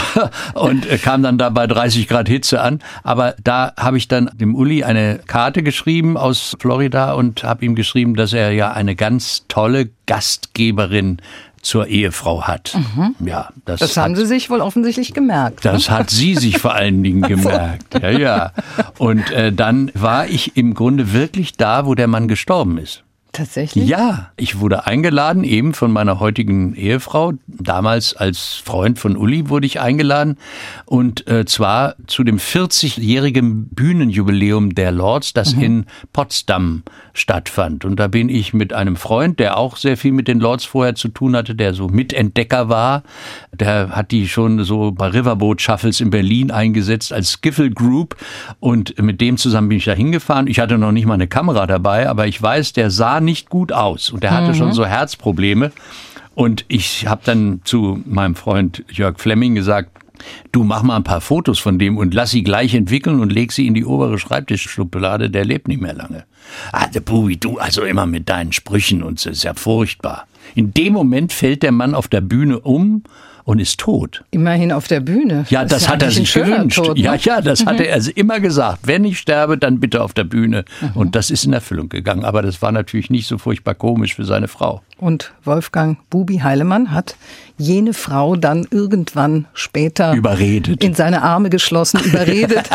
[SPEAKER 3] und äh, kam dann da bei dreißig Grad Hitze an. Aber da habe ich dann dem Uli eine Karte geschrieben aus Florida und habe ihm geschrieben, dass er ja eine ganz tolle Gastgeberin zur Ehefrau hat. Ja, das,
[SPEAKER 2] Das
[SPEAKER 3] hat,
[SPEAKER 2] haben Sie sich wohl offensichtlich gemerkt. ne?
[SPEAKER 3] das hat sie sich vor allen Dingen gemerkt. Ja, ja. Und äh, dann war ich im Grunde wirklich da, wo der Mann gestorben ist.
[SPEAKER 2] Tatsächlich?
[SPEAKER 3] Ja, ich wurde eingeladen, eben von meiner heutigen Ehefrau. Damals als Freund von Uli wurde ich eingeladen. Und äh, zwar zu dem vierzigjährigen Bühnenjubiläum der Lords, das mhm. in Potsdam stattfand. Und da bin ich mit einem Freund, der auch sehr viel mit den Lords vorher zu tun hatte, der so Mitentdecker war. Der hat die schon so bei Riverboat Shuffles in Berlin eingesetzt als Skiffle Group. Und mit dem zusammen bin ich da hingefahren. Ich hatte noch nicht mal eine Kamera dabei, aber ich weiß, der sah nicht gut aus und er hatte mhm. schon so Herzprobleme. Und ich habe dann zu meinem Freund Jörg Flemming gesagt, du mach mal ein paar Fotos von dem und lass sie gleich entwickeln und leg sie in die obere Schreibtischschublade, der lebt nicht mehr lange. Ah, der Bubi, du, also immer mit deinen Sprüchen und so, ist ja furchtbar. In dem Moment fällt der Mann auf der Bühne um und ist tot.
[SPEAKER 2] Immerhin auf der Bühne.
[SPEAKER 3] Ja, das,
[SPEAKER 2] das ist
[SPEAKER 3] hat er sich gewünscht.
[SPEAKER 2] Tod, ne?
[SPEAKER 3] Ja, ja, das mhm. hat er also immer gesagt. Wenn ich sterbe, dann bitte auf der Bühne. Mhm. Und das ist in Erfüllung gegangen. Aber das war natürlich nicht so furchtbar komisch für seine Frau.
[SPEAKER 2] Und Wolfgang Bubi Heilemann hat jene Frau dann irgendwann später
[SPEAKER 3] überredet,
[SPEAKER 2] in seine Arme geschlossen, überredet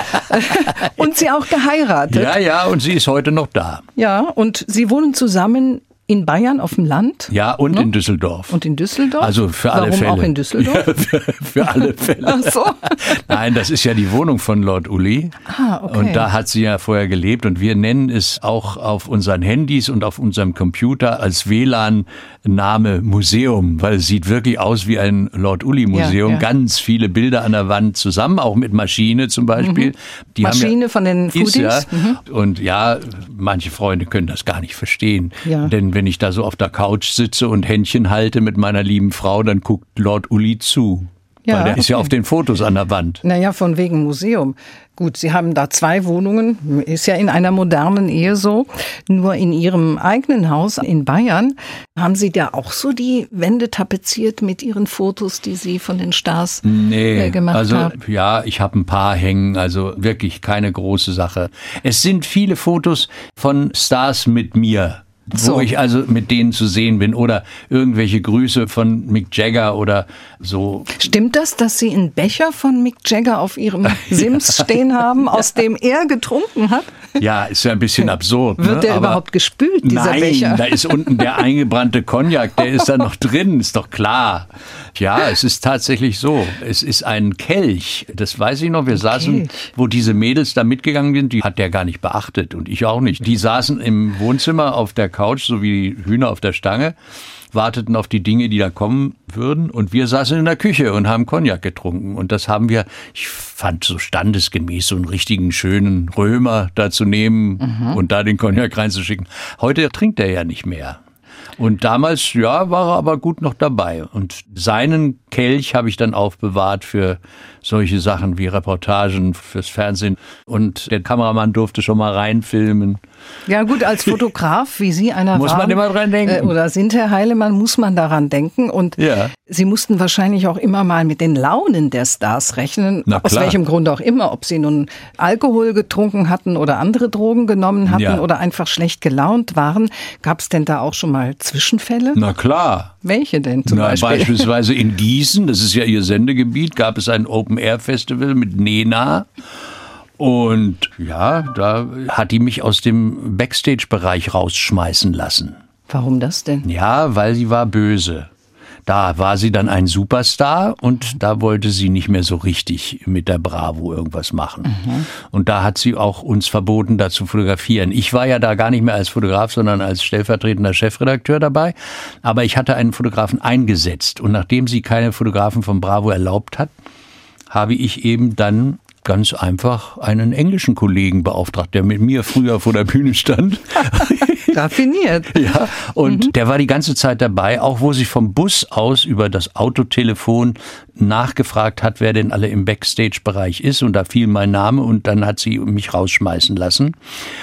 [SPEAKER 2] und sie auch geheiratet.
[SPEAKER 3] Ja, ja, und sie ist heute noch da.
[SPEAKER 2] Ja, und sie wohnen zusammen in Bayern auf dem Land?
[SPEAKER 3] Ja, und
[SPEAKER 2] ne?
[SPEAKER 3] in Düsseldorf.
[SPEAKER 2] Und in Düsseldorf?
[SPEAKER 3] Also für alle
[SPEAKER 2] Warum
[SPEAKER 3] Fälle.
[SPEAKER 2] auch in Düsseldorf?
[SPEAKER 3] Ja, für, für alle Fälle.
[SPEAKER 2] Ach so.
[SPEAKER 3] Nein, das ist ja die Wohnung von Lord Uli.
[SPEAKER 2] Ah, okay.
[SPEAKER 3] Und da hat sie ja vorher gelebt. Und wir nennen es auch auf unseren Handys und auf unserem Computer als W L A N-Name Museum, weil es sieht wirklich aus wie ein Lord Uli-Museum.
[SPEAKER 2] Ja, ja.
[SPEAKER 3] Ganz viele Bilder an der Wand zusammen, auch mit Maschine zum Beispiel.
[SPEAKER 2] Mhm.
[SPEAKER 3] Die
[SPEAKER 2] Maschine
[SPEAKER 3] haben ja,
[SPEAKER 2] von den Foodies?
[SPEAKER 3] Ja,
[SPEAKER 2] mhm.
[SPEAKER 3] Und ja, manche Freunde können das gar nicht verstehen.
[SPEAKER 2] Ja.
[SPEAKER 3] Denn wenn ich da so auf der Couch sitze und Händchen halte mit meiner lieben Frau, dann guckt Lord Uli zu.
[SPEAKER 2] Ja,
[SPEAKER 3] weil der
[SPEAKER 2] okay.
[SPEAKER 3] ist ja auf den Fotos an der Wand.
[SPEAKER 2] Naja, von wegen Museum. Gut, Sie haben da zwei Wohnungen, ist ja in einer modernen Ehe so. Nur in Ihrem eigenen Haus in Bayern haben Sie da auch so die Wände tapeziert mit Ihren Fotos, die Sie von den Stars
[SPEAKER 3] nee,
[SPEAKER 2] äh, gemacht
[SPEAKER 3] also,
[SPEAKER 2] haben?
[SPEAKER 3] Ja, ich habe ein paar hängen, also wirklich keine große Sache. Es sind viele Fotos von Stars mit mir.
[SPEAKER 2] So.
[SPEAKER 3] Wo ich also mit denen zu sehen bin oder irgendwelche Grüße von Mick Jagger oder so.
[SPEAKER 2] Stimmt das, dass Sie einen Becher von Mick Jagger auf Ihrem Sims stehen haben, aus dem er getrunken hat?
[SPEAKER 3] Ja, ist ja ein bisschen absurd.
[SPEAKER 2] Wird
[SPEAKER 3] ne?
[SPEAKER 2] der
[SPEAKER 3] Aber
[SPEAKER 2] überhaupt gespült, dieser
[SPEAKER 3] nein,
[SPEAKER 2] Becher?
[SPEAKER 3] Da ist unten der eingebrannte Cognac, der ist da noch drin, ist doch klar. Ja, es ist tatsächlich so. Es ist ein Kelch, das weiß ich noch. Wir saßen,
[SPEAKER 2] Kelch.
[SPEAKER 3] wo diese Mädels da mitgegangen sind, die hat der gar nicht beachtet und ich auch nicht. Die saßen im Wohnzimmer auf der Couch, so wie Hühner auf der Stange, warteten auf die Dinge, die da kommen würden. Und wir saßen in der Küche und haben Cognac getrunken. Und das haben wir, ich fand so standesgemäß, so einen richtigen schönen Römer da zu nehmen mhm. und da den Cognac reinzuschicken. Heute trinkt er ja nicht mehr. Und damals, ja, war er aber gut noch dabei. Und seinen Kelch habe ich dann aufbewahrt für solche Sachen wie Reportagen fürs Fernsehen. Und der Kameramann durfte schon mal reinfilmen.
[SPEAKER 2] Ja gut, als Fotograf, wie Sie einer
[SPEAKER 3] Muss
[SPEAKER 2] waren,
[SPEAKER 3] man immer dran denken.
[SPEAKER 2] Äh, oder sind, Herr Heilemann, muss man daran denken. Und
[SPEAKER 3] Ja.
[SPEAKER 2] Sie mussten wahrscheinlich auch immer mal mit den Launen der Stars rechnen.
[SPEAKER 3] Na
[SPEAKER 2] aus
[SPEAKER 3] klar.
[SPEAKER 2] welchem Grund auch immer. Ob sie nun Alkohol getrunken hatten oder andere Drogen genommen hatten
[SPEAKER 3] Ja.
[SPEAKER 2] oder einfach schlecht gelaunt waren. Gab es denn da auch schon mal Zwischenfälle?
[SPEAKER 3] Na klar.
[SPEAKER 2] Welche denn zum
[SPEAKER 3] Na,
[SPEAKER 2] Beispiel?
[SPEAKER 3] beispielsweise in Gießen, das ist ja ihr Sendegebiet, gab es ein Open-Air-Festival mit Nena. Und ja, da hat die mich aus dem Backstage-Bereich rausschmeißen lassen.
[SPEAKER 2] Warum das denn?
[SPEAKER 3] Ja, weil sie war böse. Da war sie dann ein Superstar und da wollte sie nicht mehr so richtig mit der Bravo irgendwas machen. Mhm. Und da hat sie auch uns verboten, da zu fotografieren. Ich war ja da gar nicht mehr als Fotograf, sondern als stellvertretender Chefredakteur dabei. Aber ich hatte einen Fotografen eingesetzt. Und nachdem sie keine Fotografen von Bravo erlaubt hat, habe ich eben dann ganz einfach einen englischen Kollegen beauftragt, der mit mir früher vor der Bühne stand.
[SPEAKER 2] Raffiniert.
[SPEAKER 3] Ja, und
[SPEAKER 2] Mhm.
[SPEAKER 3] der war die ganze Zeit dabei, auch wo sie vom Bus aus über das Autotelefon nachgefragt hat, wer denn alle im Backstage-Bereich ist. Und da fiel mein Name und dann hat sie mich rausschmeißen lassen.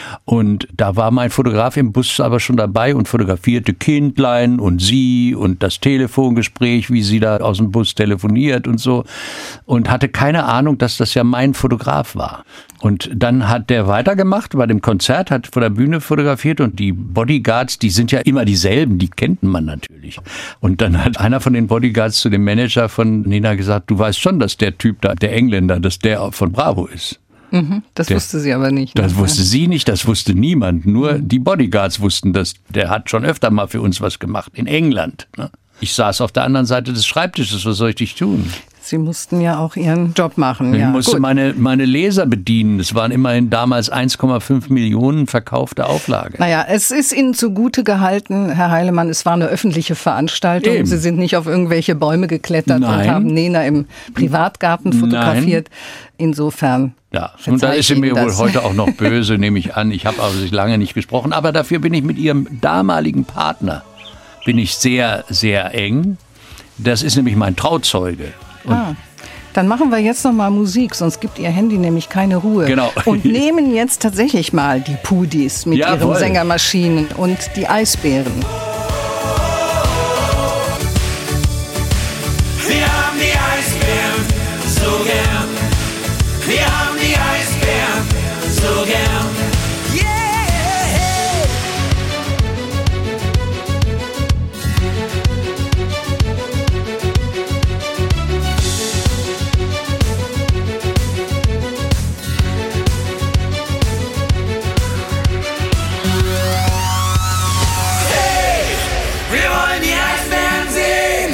[SPEAKER 3] Und da war mein Fotograf im Bus aber schon dabei und fotografierte Kindlein und sie und das Telefongespräch, wie sie da aus dem Bus telefoniert und so. Und hatte keine Ahnung, dass das ja mein Fotograf war. Und dann hat der weitergemacht bei dem Konzert, hat vor der Bühne fotografiert und die Bodyguards, die sind ja immer dieselben, die kennt man natürlich. Und dann hat einer von den Bodyguards zu dem Manager von Nena gesagt, du weißt schon, dass der Typ da, der Engländer, dass der von Bravo ist.
[SPEAKER 2] Mhm, das
[SPEAKER 3] Der-
[SPEAKER 2] wusste sie aber nicht.
[SPEAKER 3] Das
[SPEAKER 2] ne?
[SPEAKER 3] wusste sie nicht, das wusste niemand. Nur die Bodyguards wussten das. Der hat schon öfter mal für uns was gemacht, in England. Ne? Ich saß auf der anderen Seite des Schreibtisches, was soll ich dich tun?
[SPEAKER 2] Sie mussten ja auch ihren Job machen.
[SPEAKER 3] Ich
[SPEAKER 2] Ja,
[SPEAKER 3] musste
[SPEAKER 2] gut.
[SPEAKER 3] meine, meine Leser bedienen. Es waren immerhin damals eins Komma fünf Millionen verkaufte Auflage.
[SPEAKER 2] Naja, es ist Ihnen zugute gehalten, Herr Heilemann, es war eine öffentliche Veranstaltung.
[SPEAKER 3] Eben.
[SPEAKER 2] Sie sind nicht auf irgendwelche Bäume geklettert
[SPEAKER 3] Nein.
[SPEAKER 2] und haben Nena im Privatgarten fotografiert. Insofern
[SPEAKER 3] Ja, und da
[SPEAKER 2] verzeihe
[SPEAKER 3] ist
[SPEAKER 2] ich
[SPEAKER 3] sie mir
[SPEAKER 2] Ihnen
[SPEAKER 3] wohl
[SPEAKER 2] das.
[SPEAKER 3] heute auch noch böse, nehme ich an. Ich habe aber sich lange nicht gesprochen. Aber dafür bin ich mit ihrem damaligen Partner, bin ich sehr, sehr eng. Das ist nämlich mein Trauzeuge. Und
[SPEAKER 2] Ah, dann machen wir jetzt noch mal Musik, sonst gibt Ihr Handy nämlich keine Ruhe.
[SPEAKER 3] Genau.
[SPEAKER 2] Und nehmen jetzt tatsächlich mal die Pudis mit
[SPEAKER 3] Jawohl.
[SPEAKER 2] ihren Sängermaschinen und die Eisbären.
[SPEAKER 5] Wir haben die Eisbären so gern. Wir haben die Eisbären so gern. Yeah! Hey! Wir wollen die Eisbären sehen!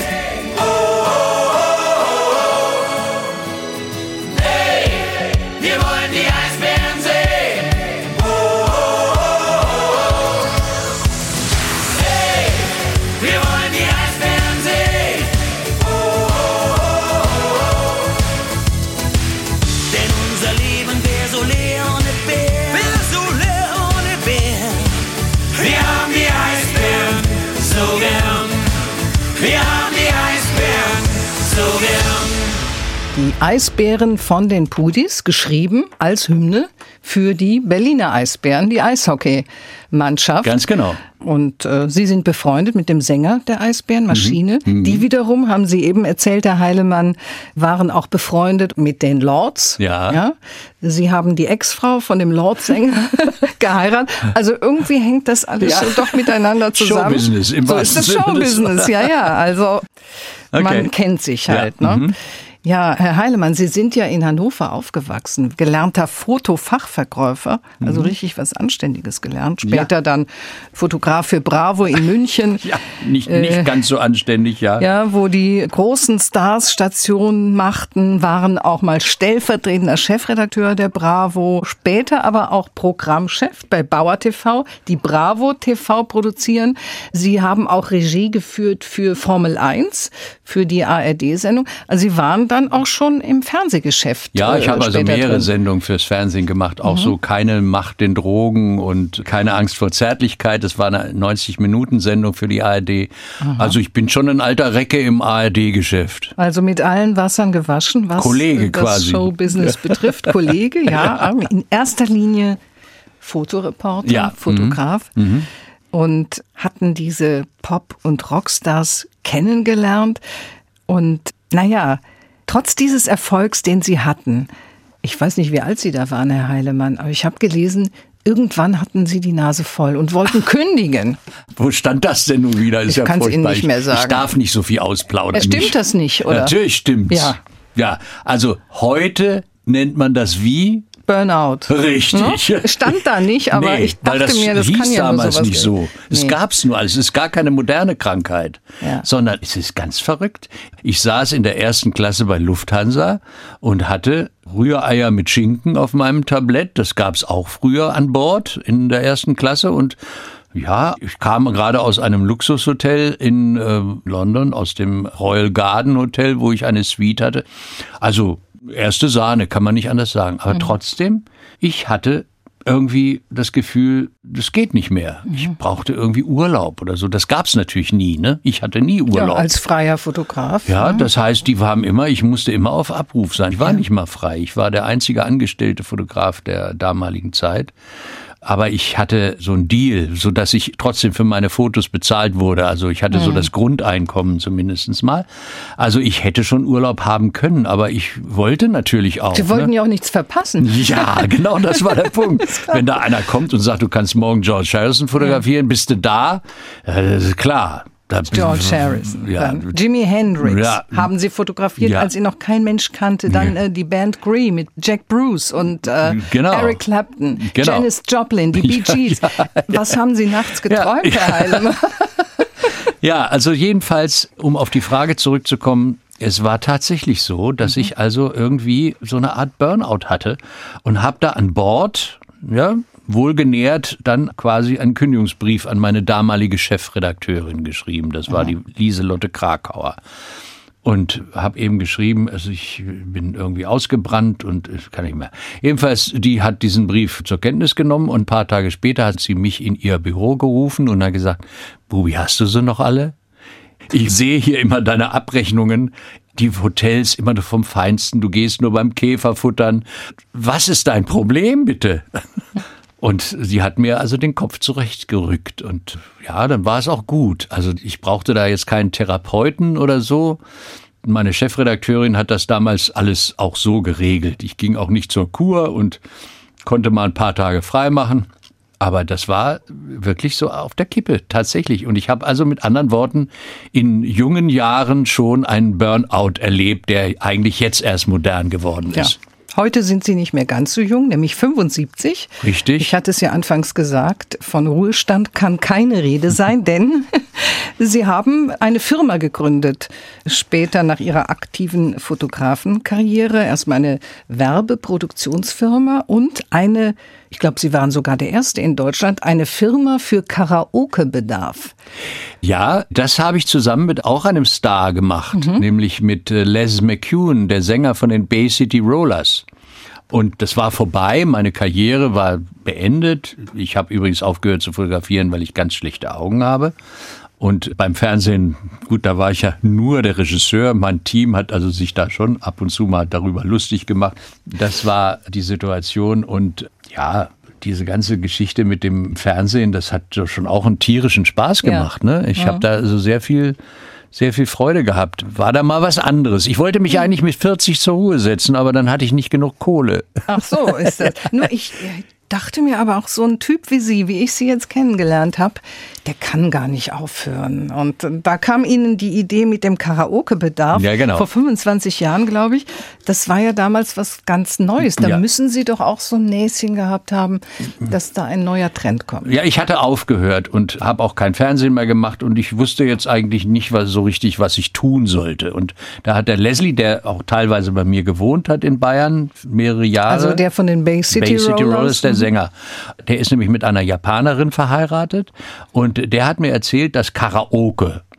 [SPEAKER 5] Wir wollen die Eisbären sehen. Oh, oh, oh, oh. Hey, wir wollen die Eisbären sehen. Oh, oh, oh, oh. Denn unser Leben wäre so leer ohne Bär. Wäre so leer ohne Bär. Wir haben die Eisbären so gern. Wir haben die Eisbären so gern.
[SPEAKER 2] Die Eisbären von den Pudis, geschrieben als Hymne für die Berliner Eisbären, die Eishockeymannschaft.
[SPEAKER 3] ganz genau.
[SPEAKER 2] Und äh, Sie sind befreundet mit dem Sänger der Eisbären, Maschine.
[SPEAKER 3] Mhm.
[SPEAKER 2] Die wiederum, haben Sie eben erzählt, Herr Heilemann, waren auch befreundet mit den Lords.
[SPEAKER 3] Ja.
[SPEAKER 2] ja? Sie haben die Ex-Frau von dem Lord-Sänger geheiratet. Also irgendwie hängt das alles
[SPEAKER 3] Ja.
[SPEAKER 2] so doch miteinander zusammen.
[SPEAKER 3] Showbusiness im
[SPEAKER 2] So ist
[SPEAKER 3] wahrsten
[SPEAKER 2] das
[SPEAKER 3] Sinne des
[SPEAKER 2] Showbusiness, ja, ja. Also
[SPEAKER 3] Okay.
[SPEAKER 2] man kennt sich halt.
[SPEAKER 3] Ja,
[SPEAKER 2] Ne? Ja, Herr Heilemann, Sie sind ja in Hannover aufgewachsen, gelernter Fotofachverkäufer, also richtig was Anständiges gelernt. Später
[SPEAKER 3] Ja.
[SPEAKER 2] dann Fotograf für Bravo in München.
[SPEAKER 3] Ja, nicht,
[SPEAKER 2] Äh,
[SPEAKER 3] nicht ganz so anständig, ja.
[SPEAKER 2] Ja, wo die großen Stars Stationen machten, waren auch mal stellvertretender Chefredakteur der Bravo, später aber auch Programmchef bei Bauer T V, die Bravo T V produzieren. Sie haben auch Regie geführt für Formel eins, für die A R D-Sendung. Also Sie waren da dann auch schon im Fernsehgeschäft.
[SPEAKER 3] Ja, ich
[SPEAKER 2] äh,
[SPEAKER 3] habe also
[SPEAKER 2] später
[SPEAKER 3] mehrere
[SPEAKER 2] drin.
[SPEAKER 3] Sendungen fürs Fernsehen gemacht, auch mhm. so keine Macht den Drogen und keine Angst vor Zärtlichkeit. Das war eine neunzig-Minuten-Sendung für die A R D. Aha. Also ich bin schon ein alter Recke im A R D-Geschäft.
[SPEAKER 2] Also mit allen Wassern gewaschen, was
[SPEAKER 3] Kollege
[SPEAKER 2] das
[SPEAKER 3] quasi.
[SPEAKER 2] Showbusiness betrifft. Kollege, ja, in erster Linie Fotoreporter,
[SPEAKER 3] ja.
[SPEAKER 2] Fotograf.
[SPEAKER 3] Mhm. Mhm.
[SPEAKER 2] Und hatten diese Pop- und Rockstars kennengelernt. Und naja, trotz dieses Erfolgs, den Sie hatten, ich weiß nicht, wie alt Sie da waren, Herr Heilemann, aber ich habe gelesen, irgendwann hatten Sie die Nase voll und wollten kündigen.
[SPEAKER 3] Wo stand das denn nun wieder? Ist
[SPEAKER 2] ich
[SPEAKER 3] ja
[SPEAKER 2] kann es Ihnen nicht mehr sagen.
[SPEAKER 3] Ich darf nicht so viel ausplaudern.
[SPEAKER 2] Stimmt
[SPEAKER 3] nicht.
[SPEAKER 2] das nicht, oder?
[SPEAKER 3] Natürlich stimmt's.
[SPEAKER 2] Ja.
[SPEAKER 3] Ja, also heute nennt man das wie?
[SPEAKER 2] Burnout.
[SPEAKER 3] Richtig.
[SPEAKER 2] No? Stand da nicht, aber
[SPEAKER 3] nee,
[SPEAKER 2] ich dachte
[SPEAKER 3] weil das
[SPEAKER 2] mir, das
[SPEAKER 3] hieß
[SPEAKER 2] kann ja nur
[SPEAKER 3] damals
[SPEAKER 2] sowas
[SPEAKER 3] nicht so.
[SPEAKER 2] geben.
[SPEAKER 3] Es
[SPEAKER 2] Nee.
[SPEAKER 3] gab's nur, also es ist gar keine moderne Krankheit,
[SPEAKER 2] Ja.
[SPEAKER 3] sondern es ist ganz verrückt. Ich saß in der ersten Klasse bei Lufthansa und hatte Rühreier mit Schinken auf meinem Tablett. Das gab's auch früher an Bord in der ersten Klasse und ja, ich kam gerade aus einem Luxushotel in äh, London, aus dem Royal Garden Hotel, wo ich eine Suite hatte. Also erste Sahne, kann man nicht anders sagen. Aber mhm. trotzdem, ich hatte irgendwie das Gefühl, das geht nicht mehr. Mhm. Ich brauchte irgendwie Urlaub oder so. Das gab's natürlich nie, ne? Ich hatte nie Urlaub.
[SPEAKER 2] Ja, als freier Fotograf.
[SPEAKER 3] Ja,
[SPEAKER 2] ne?
[SPEAKER 3] das heißt, die waren immer, ich musste immer auf Abruf sein. Ich war ja. nicht mal frei. Ich war der einzige angestellte Fotograf der damaligen Zeit. Aber ich hatte so einen Deal, so dass ich trotzdem für meine Fotos bezahlt wurde. Also ich hatte mhm. so das Grundeinkommen zumindest mal. Also ich hätte schon Urlaub haben können, aber ich wollte natürlich auch.
[SPEAKER 2] Sie wollten
[SPEAKER 3] ne?
[SPEAKER 2] ja auch nichts verpassen.
[SPEAKER 3] Ja, genau, das war der Punkt. Wenn da einer kommt und sagt, du kannst morgen George Harrison fotografieren, bist du da? Ja, das ist klar. Da
[SPEAKER 2] George Harrison.
[SPEAKER 3] Ja.
[SPEAKER 2] Dann Jimi Hendrix
[SPEAKER 3] Ja.
[SPEAKER 2] haben Sie fotografiert,
[SPEAKER 3] Ja.
[SPEAKER 2] als ihn noch kein Mensch kannte. Dann äh, die Band Green mit Jack Bruce und äh,
[SPEAKER 3] Genau.
[SPEAKER 2] Eric Clapton,
[SPEAKER 3] Genau.
[SPEAKER 2] Janis Joplin, die Bee Gees.
[SPEAKER 3] Ja, ja,
[SPEAKER 2] Was haben Sie nachts geträumt,
[SPEAKER 3] Ja.
[SPEAKER 2] Herr Heilemann?
[SPEAKER 3] Ja, also jedenfalls, um auf die Frage zurückzukommen, es war tatsächlich so, dass mhm. ich also irgendwie so eine Art Burnout hatte und habe da an Bord, ja, wohlgenährt dann quasi einen Kündigungsbrief an meine damalige Chefredakteurin geschrieben. Das war die Lieselotte Krakauer. Und habe eben geschrieben, also ich bin irgendwie ausgebrannt und kann nicht mehr. Jedenfalls, die hat diesen Brief zur Kenntnis genommen und ein paar Tage später hat sie mich in ihr Büro gerufen und hat gesagt, Bubi, hast du sie noch alle? Ich sehe hier immer deine Abrechnungen, die Hotels immer nur vom Feinsten, du gehst nur beim Käfer futtern. Was ist dein Problem, bitte? Und sie hat mir also den Kopf zurechtgerückt und ja, dann war es auch gut. Also ich brauchte da jetzt keinen Therapeuten oder so. Meine Chefredakteurin hat das damals alles auch so geregelt. Ich ging auch nicht zur Kur und konnte mal ein paar Tage frei machen. Aber das war wirklich so auf der Kippe, tatsächlich. Und ich habe also mit anderen Worten in jungen Jahren schon einen Burnout erlebt, der eigentlich jetzt erst modern geworden ist.
[SPEAKER 2] Ja. Heute sind Sie nicht mehr ganz so jung, nämlich fünfundsiebzig.
[SPEAKER 3] Richtig.
[SPEAKER 2] Ich hatte es ja anfangs gesagt, von Ruhestand kann keine Rede sein, denn Sie haben eine Firma gegründet. Später nach Ihrer aktiven Fotografenkarriere erstmal eine Werbeproduktionsfirma und eine, ich glaube, Sie waren sogar der Erste in Deutschland, eine Firma für Karaoke-Bedarf.
[SPEAKER 3] Ja, das habe ich zusammen mit auch einem Star gemacht, mhm. nämlich mit Les McCune, der Sänger von den Bay City Rollers. Und das war vorbei, meine Karriere war beendet. Ich habe übrigens aufgehört zu fotografieren, weil ich ganz schlechte Augen habe. Und beim Fernsehen, gut, da war ich ja nur der Regisseur. Mein Team hat also sich da schon ab und zu mal darüber lustig gemacht. Das war die Situation und ja, diese ganze Geschichte mit dem Fernsehen, das hat schon auch einen tierischen Spaß gemacht. Ja. Ne? Ich ja. habe da also sehr viel, sehr viel Freude gehabt. War da mal was anderes. Ich wollte mich eigentlich mit vierzig zur Ruhe setzen, aber dann hatte ich nicht genug Kohle.
[SPEAKER 2] Ach so, ist das. Nur ich dachte mir aber auch, so ein Typ wie Sie, wie ich Sie jetzt kennengelernt habe, der kann gar nicht aufhören. Und da kam Ihnen die Idee mit dem Karaoke-Bedarf,
[SPEAKER 3] ja, genau.
[SPEAKER 2] vor fünfundzwanzig Jahren, glaube ich. Das war ja damals was ganz Neues. Da ja. müssen Sie doch auch so ein Näschen gehabt haben, dass da ein neuer Trend kommt.
[SPEAKER 3] Ja, ich hatte aufgehört und habe auch kein Fernsehen mehr gemacht und ich wusste jetzt eigentlich nicht was, so richtig, was ich tun sollte. Und da hat der Leslie, der auch teilweise bei mir gewohnt hat in Bayern, mehrere Jahre.
[SPEAKER 2] Also der von den Bay City,
[SPEAKER 3] Bay City
[SPEAKER 2] Rollers,
[SPEAKER 3] Rollers, der Sänger. Der ist nämlich mit einer Japanerin verheiratet und der hat mir erzählt, dass Karaoke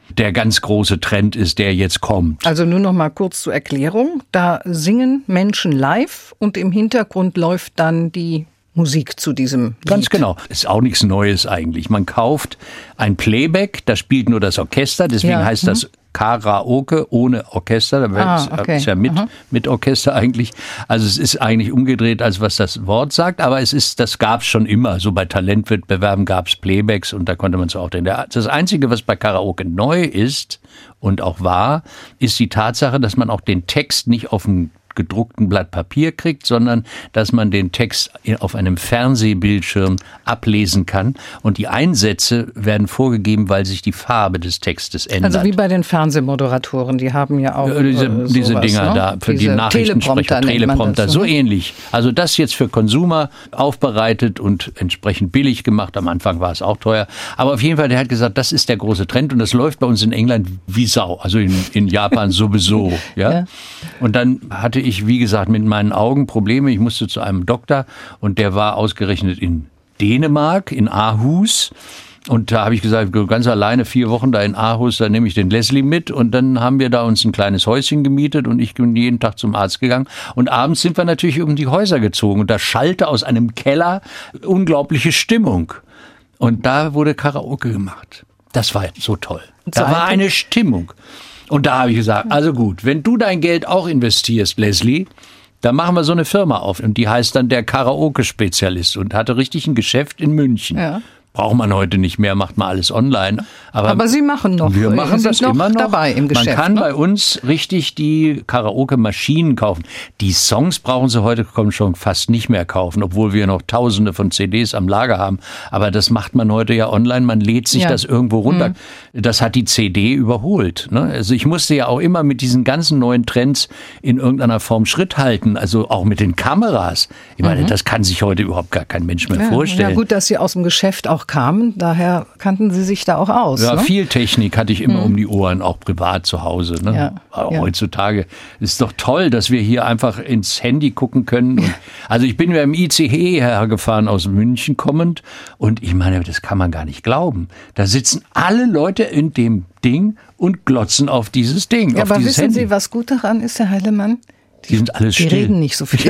[SPEAKER 3] der ganz große Trend ist, der jetzt kommt.
[SPEAKER 2] Also nur noch mal kurz zur Erklärung. Da singen Menschen live und im Hintergrund läuft dann die Musik zu diesem Lied.
[SPEAKER 3] Ganz genau. Ist auch nichts Neues eigentlich. Man kauft ein Playback, da spielt nur das Orchester, deswegen
[SPEAKER 2] Ja.
[SPEAKER 3] heißt das Karaoke ohne Orchester. Da
[SPEAKER 2] Ah,
[SPEAKER 3] ist,
[SPEAKER 2] okay.
[SPEAKER 3] ist ja mit, mit Orchester eigentlich. Also es ist eigentlich umgedreht, als was das Wort sagt, aber es ist, das gab es schon immer. So bei Talentwettbewerben gab es Playbacks und da konnte man es auch. Das Einzige, was bei Karaoke neu ist und auch war, ist die Tatsache, dass man auch den Text nicht auf dem gedruckten Blatt Papier kriegt, sondern dass man den Text auf einem Fernsehbildschirm ablesen kann. Und die Einsätze werden vorgegeben, weil sich die Farbe des Textes ändert.
[SPEAKER 2] Also wie bei den Fernsehmoderatoren, die haben ja auch
[SPEAKER 3] Ja, diese,
[SPEAKER 2] äh,
[SPEAKER 3] diese
[SPEAKER 2] sowas,
[SPEAKER 3] Dinger
[SPEAKER 2] ne?
[SPEAKER 3] da, für
[SPEAKER 2] Diese
[SPEAKER 3] die Nachrichtensprecher,
[SPEAKER 2] Teleprompter nennt man
[SPEAKER 3] Teleprompter,
[SPEAKER 2] das,
[SPEAKER 3] so
[SPEAKER 2] ne?
[SPEAKER 3] ähnlich. Also das jetzt für Konsumer aufbereitet und entsprechend billig gemacht. Am Anfang war es auch teuer. Aber auf jeden Fall, der hat gesagt, das ist der große Trend und das läuft bei uns in England wie Sau. Also in, in Japan sowieso. Ja?
[SPEAKER 2] Ja.
[SPEAKER 3] Und dann hatte ich, wie gesagt, mit meinen Augen Probleme. Ich musste zu einem Doktor und der war ausgerechnet in Dänemark, in Aarhus. Und da habe ich gesagt, ganz alleine vier Wochen da in Aarhus, da nehme ich den Leslie mit. Und dann haben wir da uns ein kleines Häuschen gemietet und ich bin jeden Tag zum Arzt gegangen. Und abends sind wir natürlich um die Häuser gezogen und da schallte aus einem Keller unglaubliche Stimmung. Und da wurde Karaoke gemacht. Das war so toll. Da war eine Stimmung. Und da habe ich gesagt, also gut, wenn du dein Geld auch investierst, Leslie, dann machen wir so eine Firma auf. Und die heißt dann der Karaoke-Spezialist und hatte richtig ein Geschäft in München.
[SPEAKER 2] Ja.
[SPEAKER 3] Braucht man heute nicht mehr, macht man alles online. Aber,
[SPEAKER 2] Aber Sie machen noch.
[SPEAKER 3] wir machen
[SPEAKER 2] sind
[SPEAKER 3] das
[SPEAKER 2] noch
[SPEAKER 3] immer noch.
[SPEAKER 2] dabei im Geschäft.
[SPEAKER 3] Man kann
[SPEAKER 2] ne?
[SPEAKER 3] bei uns richtig die Karaoke-Maschinen kaufen. Die Songs brauchen Sie heute schon fast nicht mehr kaufen, obwohl wir noch tausende von C Ds am Lager haben. Aber das macht man heute ja online. Man lädt sich
[SPEAKER 2] Ja.
[SPEAKER 3] das irgendwo runter. Mhm. Das hat die C D überholt. Ne? Also ich musste ja auch immer mit diesen ganzen neuen Trends in irgendeiner Form Schritt halten. Also auch mit den Kameras. Ich meine, mhm. das kann sich heute überhaupt gar kein Mensch mehr
[SPEAKER 2] ja,
[SPEAKER 3] vorstellen.
[SPEAKER 2] Ja gut, dass Sie aus dem Geschäft auch kamen, daher kannten Sie sich da auch aus.
[SPEAKER 3] Ja,
[SPEAKER 2] ne?
[SPEAKER 3] viel Technik hatte ich immer mhm. um die Ohren, auch privat zu Hause. Ne?
[SPEAKER 2] Ja,
[SPEAKER 3] Aber
[SPEAKER 2] ja.
[SPEAKER 3] heutzutage ist es doch toll, dass wir hier einfach ins Handy gucken können. Und, also ich bin ja im I C E hergefahren aus München kommend und ich meine, das kann man gar nicht glauben. Da sitzen alle Leute in dem Ding und glotzen auf dieses Ding,
[SPEAKER 2] Ja,
[SPEAKER 3] auf
[SPEAKER 2] aber
[SPEAKER 3] dieses
[SPEAKER 2] wissen
[SPEAKER 3] Handy.
[SPEAKER 2] Sie, was gut daran ist, Herr Heilemann?
[SPEAKER 3] Die sind alles
[SPEAKER 2] Die
[SPEAKER 3] still.
[SPEAKER 2] reden nicht so viel.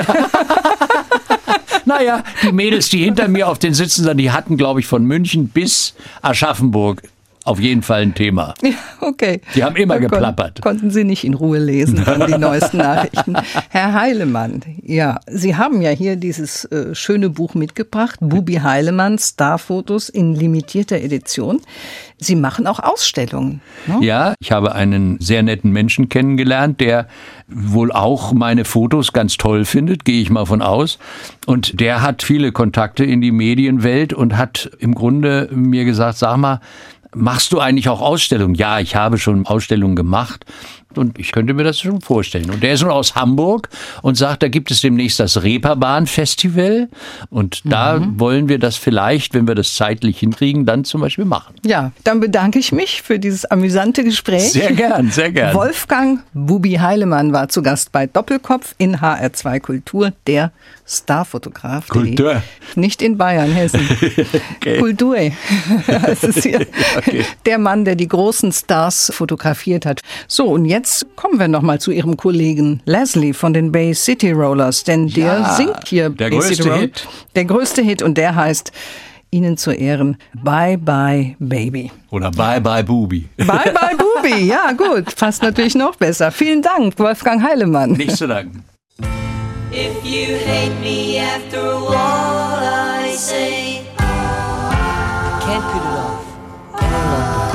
[SPEAKER 3] Naja, die Mädels, die hinter mir auf den Sitzen sind, die hatten, glaube ich, von München bis Aschaffenburg auf jeden Fall ein Thema.
[SPEAKER 2] Ja, okay.
[SPEAKER 3] Die haben immer
[SPEAKER 2] Da kon-
[SPEAKER 3] geplappert.
[SPEAKER 2] Konnten Sie nicht in Ruhe lesen von die neuesten Nachrichten. Herr Heilemann, ja, Sie haben ja hier dieses äh, schöne Buch mitgebracht, Bubi Heilemann, Starfotos in limitierter Edition. Sie machen auch Ausstellungen. Ne?
[SPEAKER 3] Ja, ich habe einen sehr netten Menschen kennengelernt, der wohl auch meine Fotos ganz toll findet, gehe ich mal von aus. Und der hat viele Kontakte in die Medienwelt und hat im Grunde mir gesagt, sag mal, machst du eigentlich auch Ausstellungen? Ja, ich habe schon Ausstellungen gemacht und ich könnte mir das schon vorstellen. Und der ist nun aus Hamburg und sagt, da gibt es demnächst das Reeperbahn-Festival und da
[SPEAKER 2] Mhm.
[SPEAKER 3] wollen wir das vielleicht, wenn wir das zeitlich hinkriegen, dann zum Beispiel machen.
[SPEAKER 2] Ja, dann bedanke ich mich für dieses amüsante Gespräch.
[SPEAKER 3] Sehr gern, sehr gern.
[SPEAKER 2] Wolfgang Bubi Heilemann war zu Gast bei Doppelkopf in H R zwei Kultur, der Starfotograf.
[SPEAKER 3] Kultur.
[SPEAKER 2] Nicht in Bayern, Hessen.
[SPEAKER 3] Okay.
[SPEAKER 2] Kultur. Das ist hier
[SPEAKER 3] Okay.
[SPEAKER 2] der Mann, der die großen Stars fotografiert hat. So, und jetzt kommen wir nochmal zu Ihrem Kollegen Leslie von den Bay City Rollers, denn der
[SPEAKER 3] Ja,
[SPEAKER 2] singt hier
[SPEAKER 3] der
[SPEAKER 2] Bay City
[SPEAKER 3] größte
[SPEAKER 2] Roll-
[SPEAKER 3] Hit.
[SPEAKER 2] Der größte Hit und der heißt Ihnen zu Ehren Bye Bye Baby.
[SPEAKER 3] Oder Bye Bye Bubi.
[SPEAKER 2] Bye Bye Bubi, ja gut, passt natürlich noch besser. Vielen Dank, Wolfgang Heilemann.
[SPEAKER 3] Nicht zu danken.
[SPEAKER 4] If you hate me after what I say,
[SPEAKER 6] Can't put it off any longer.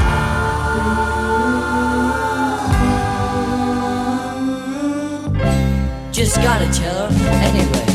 [SPEAKER 6] Just gotta tell her anyway.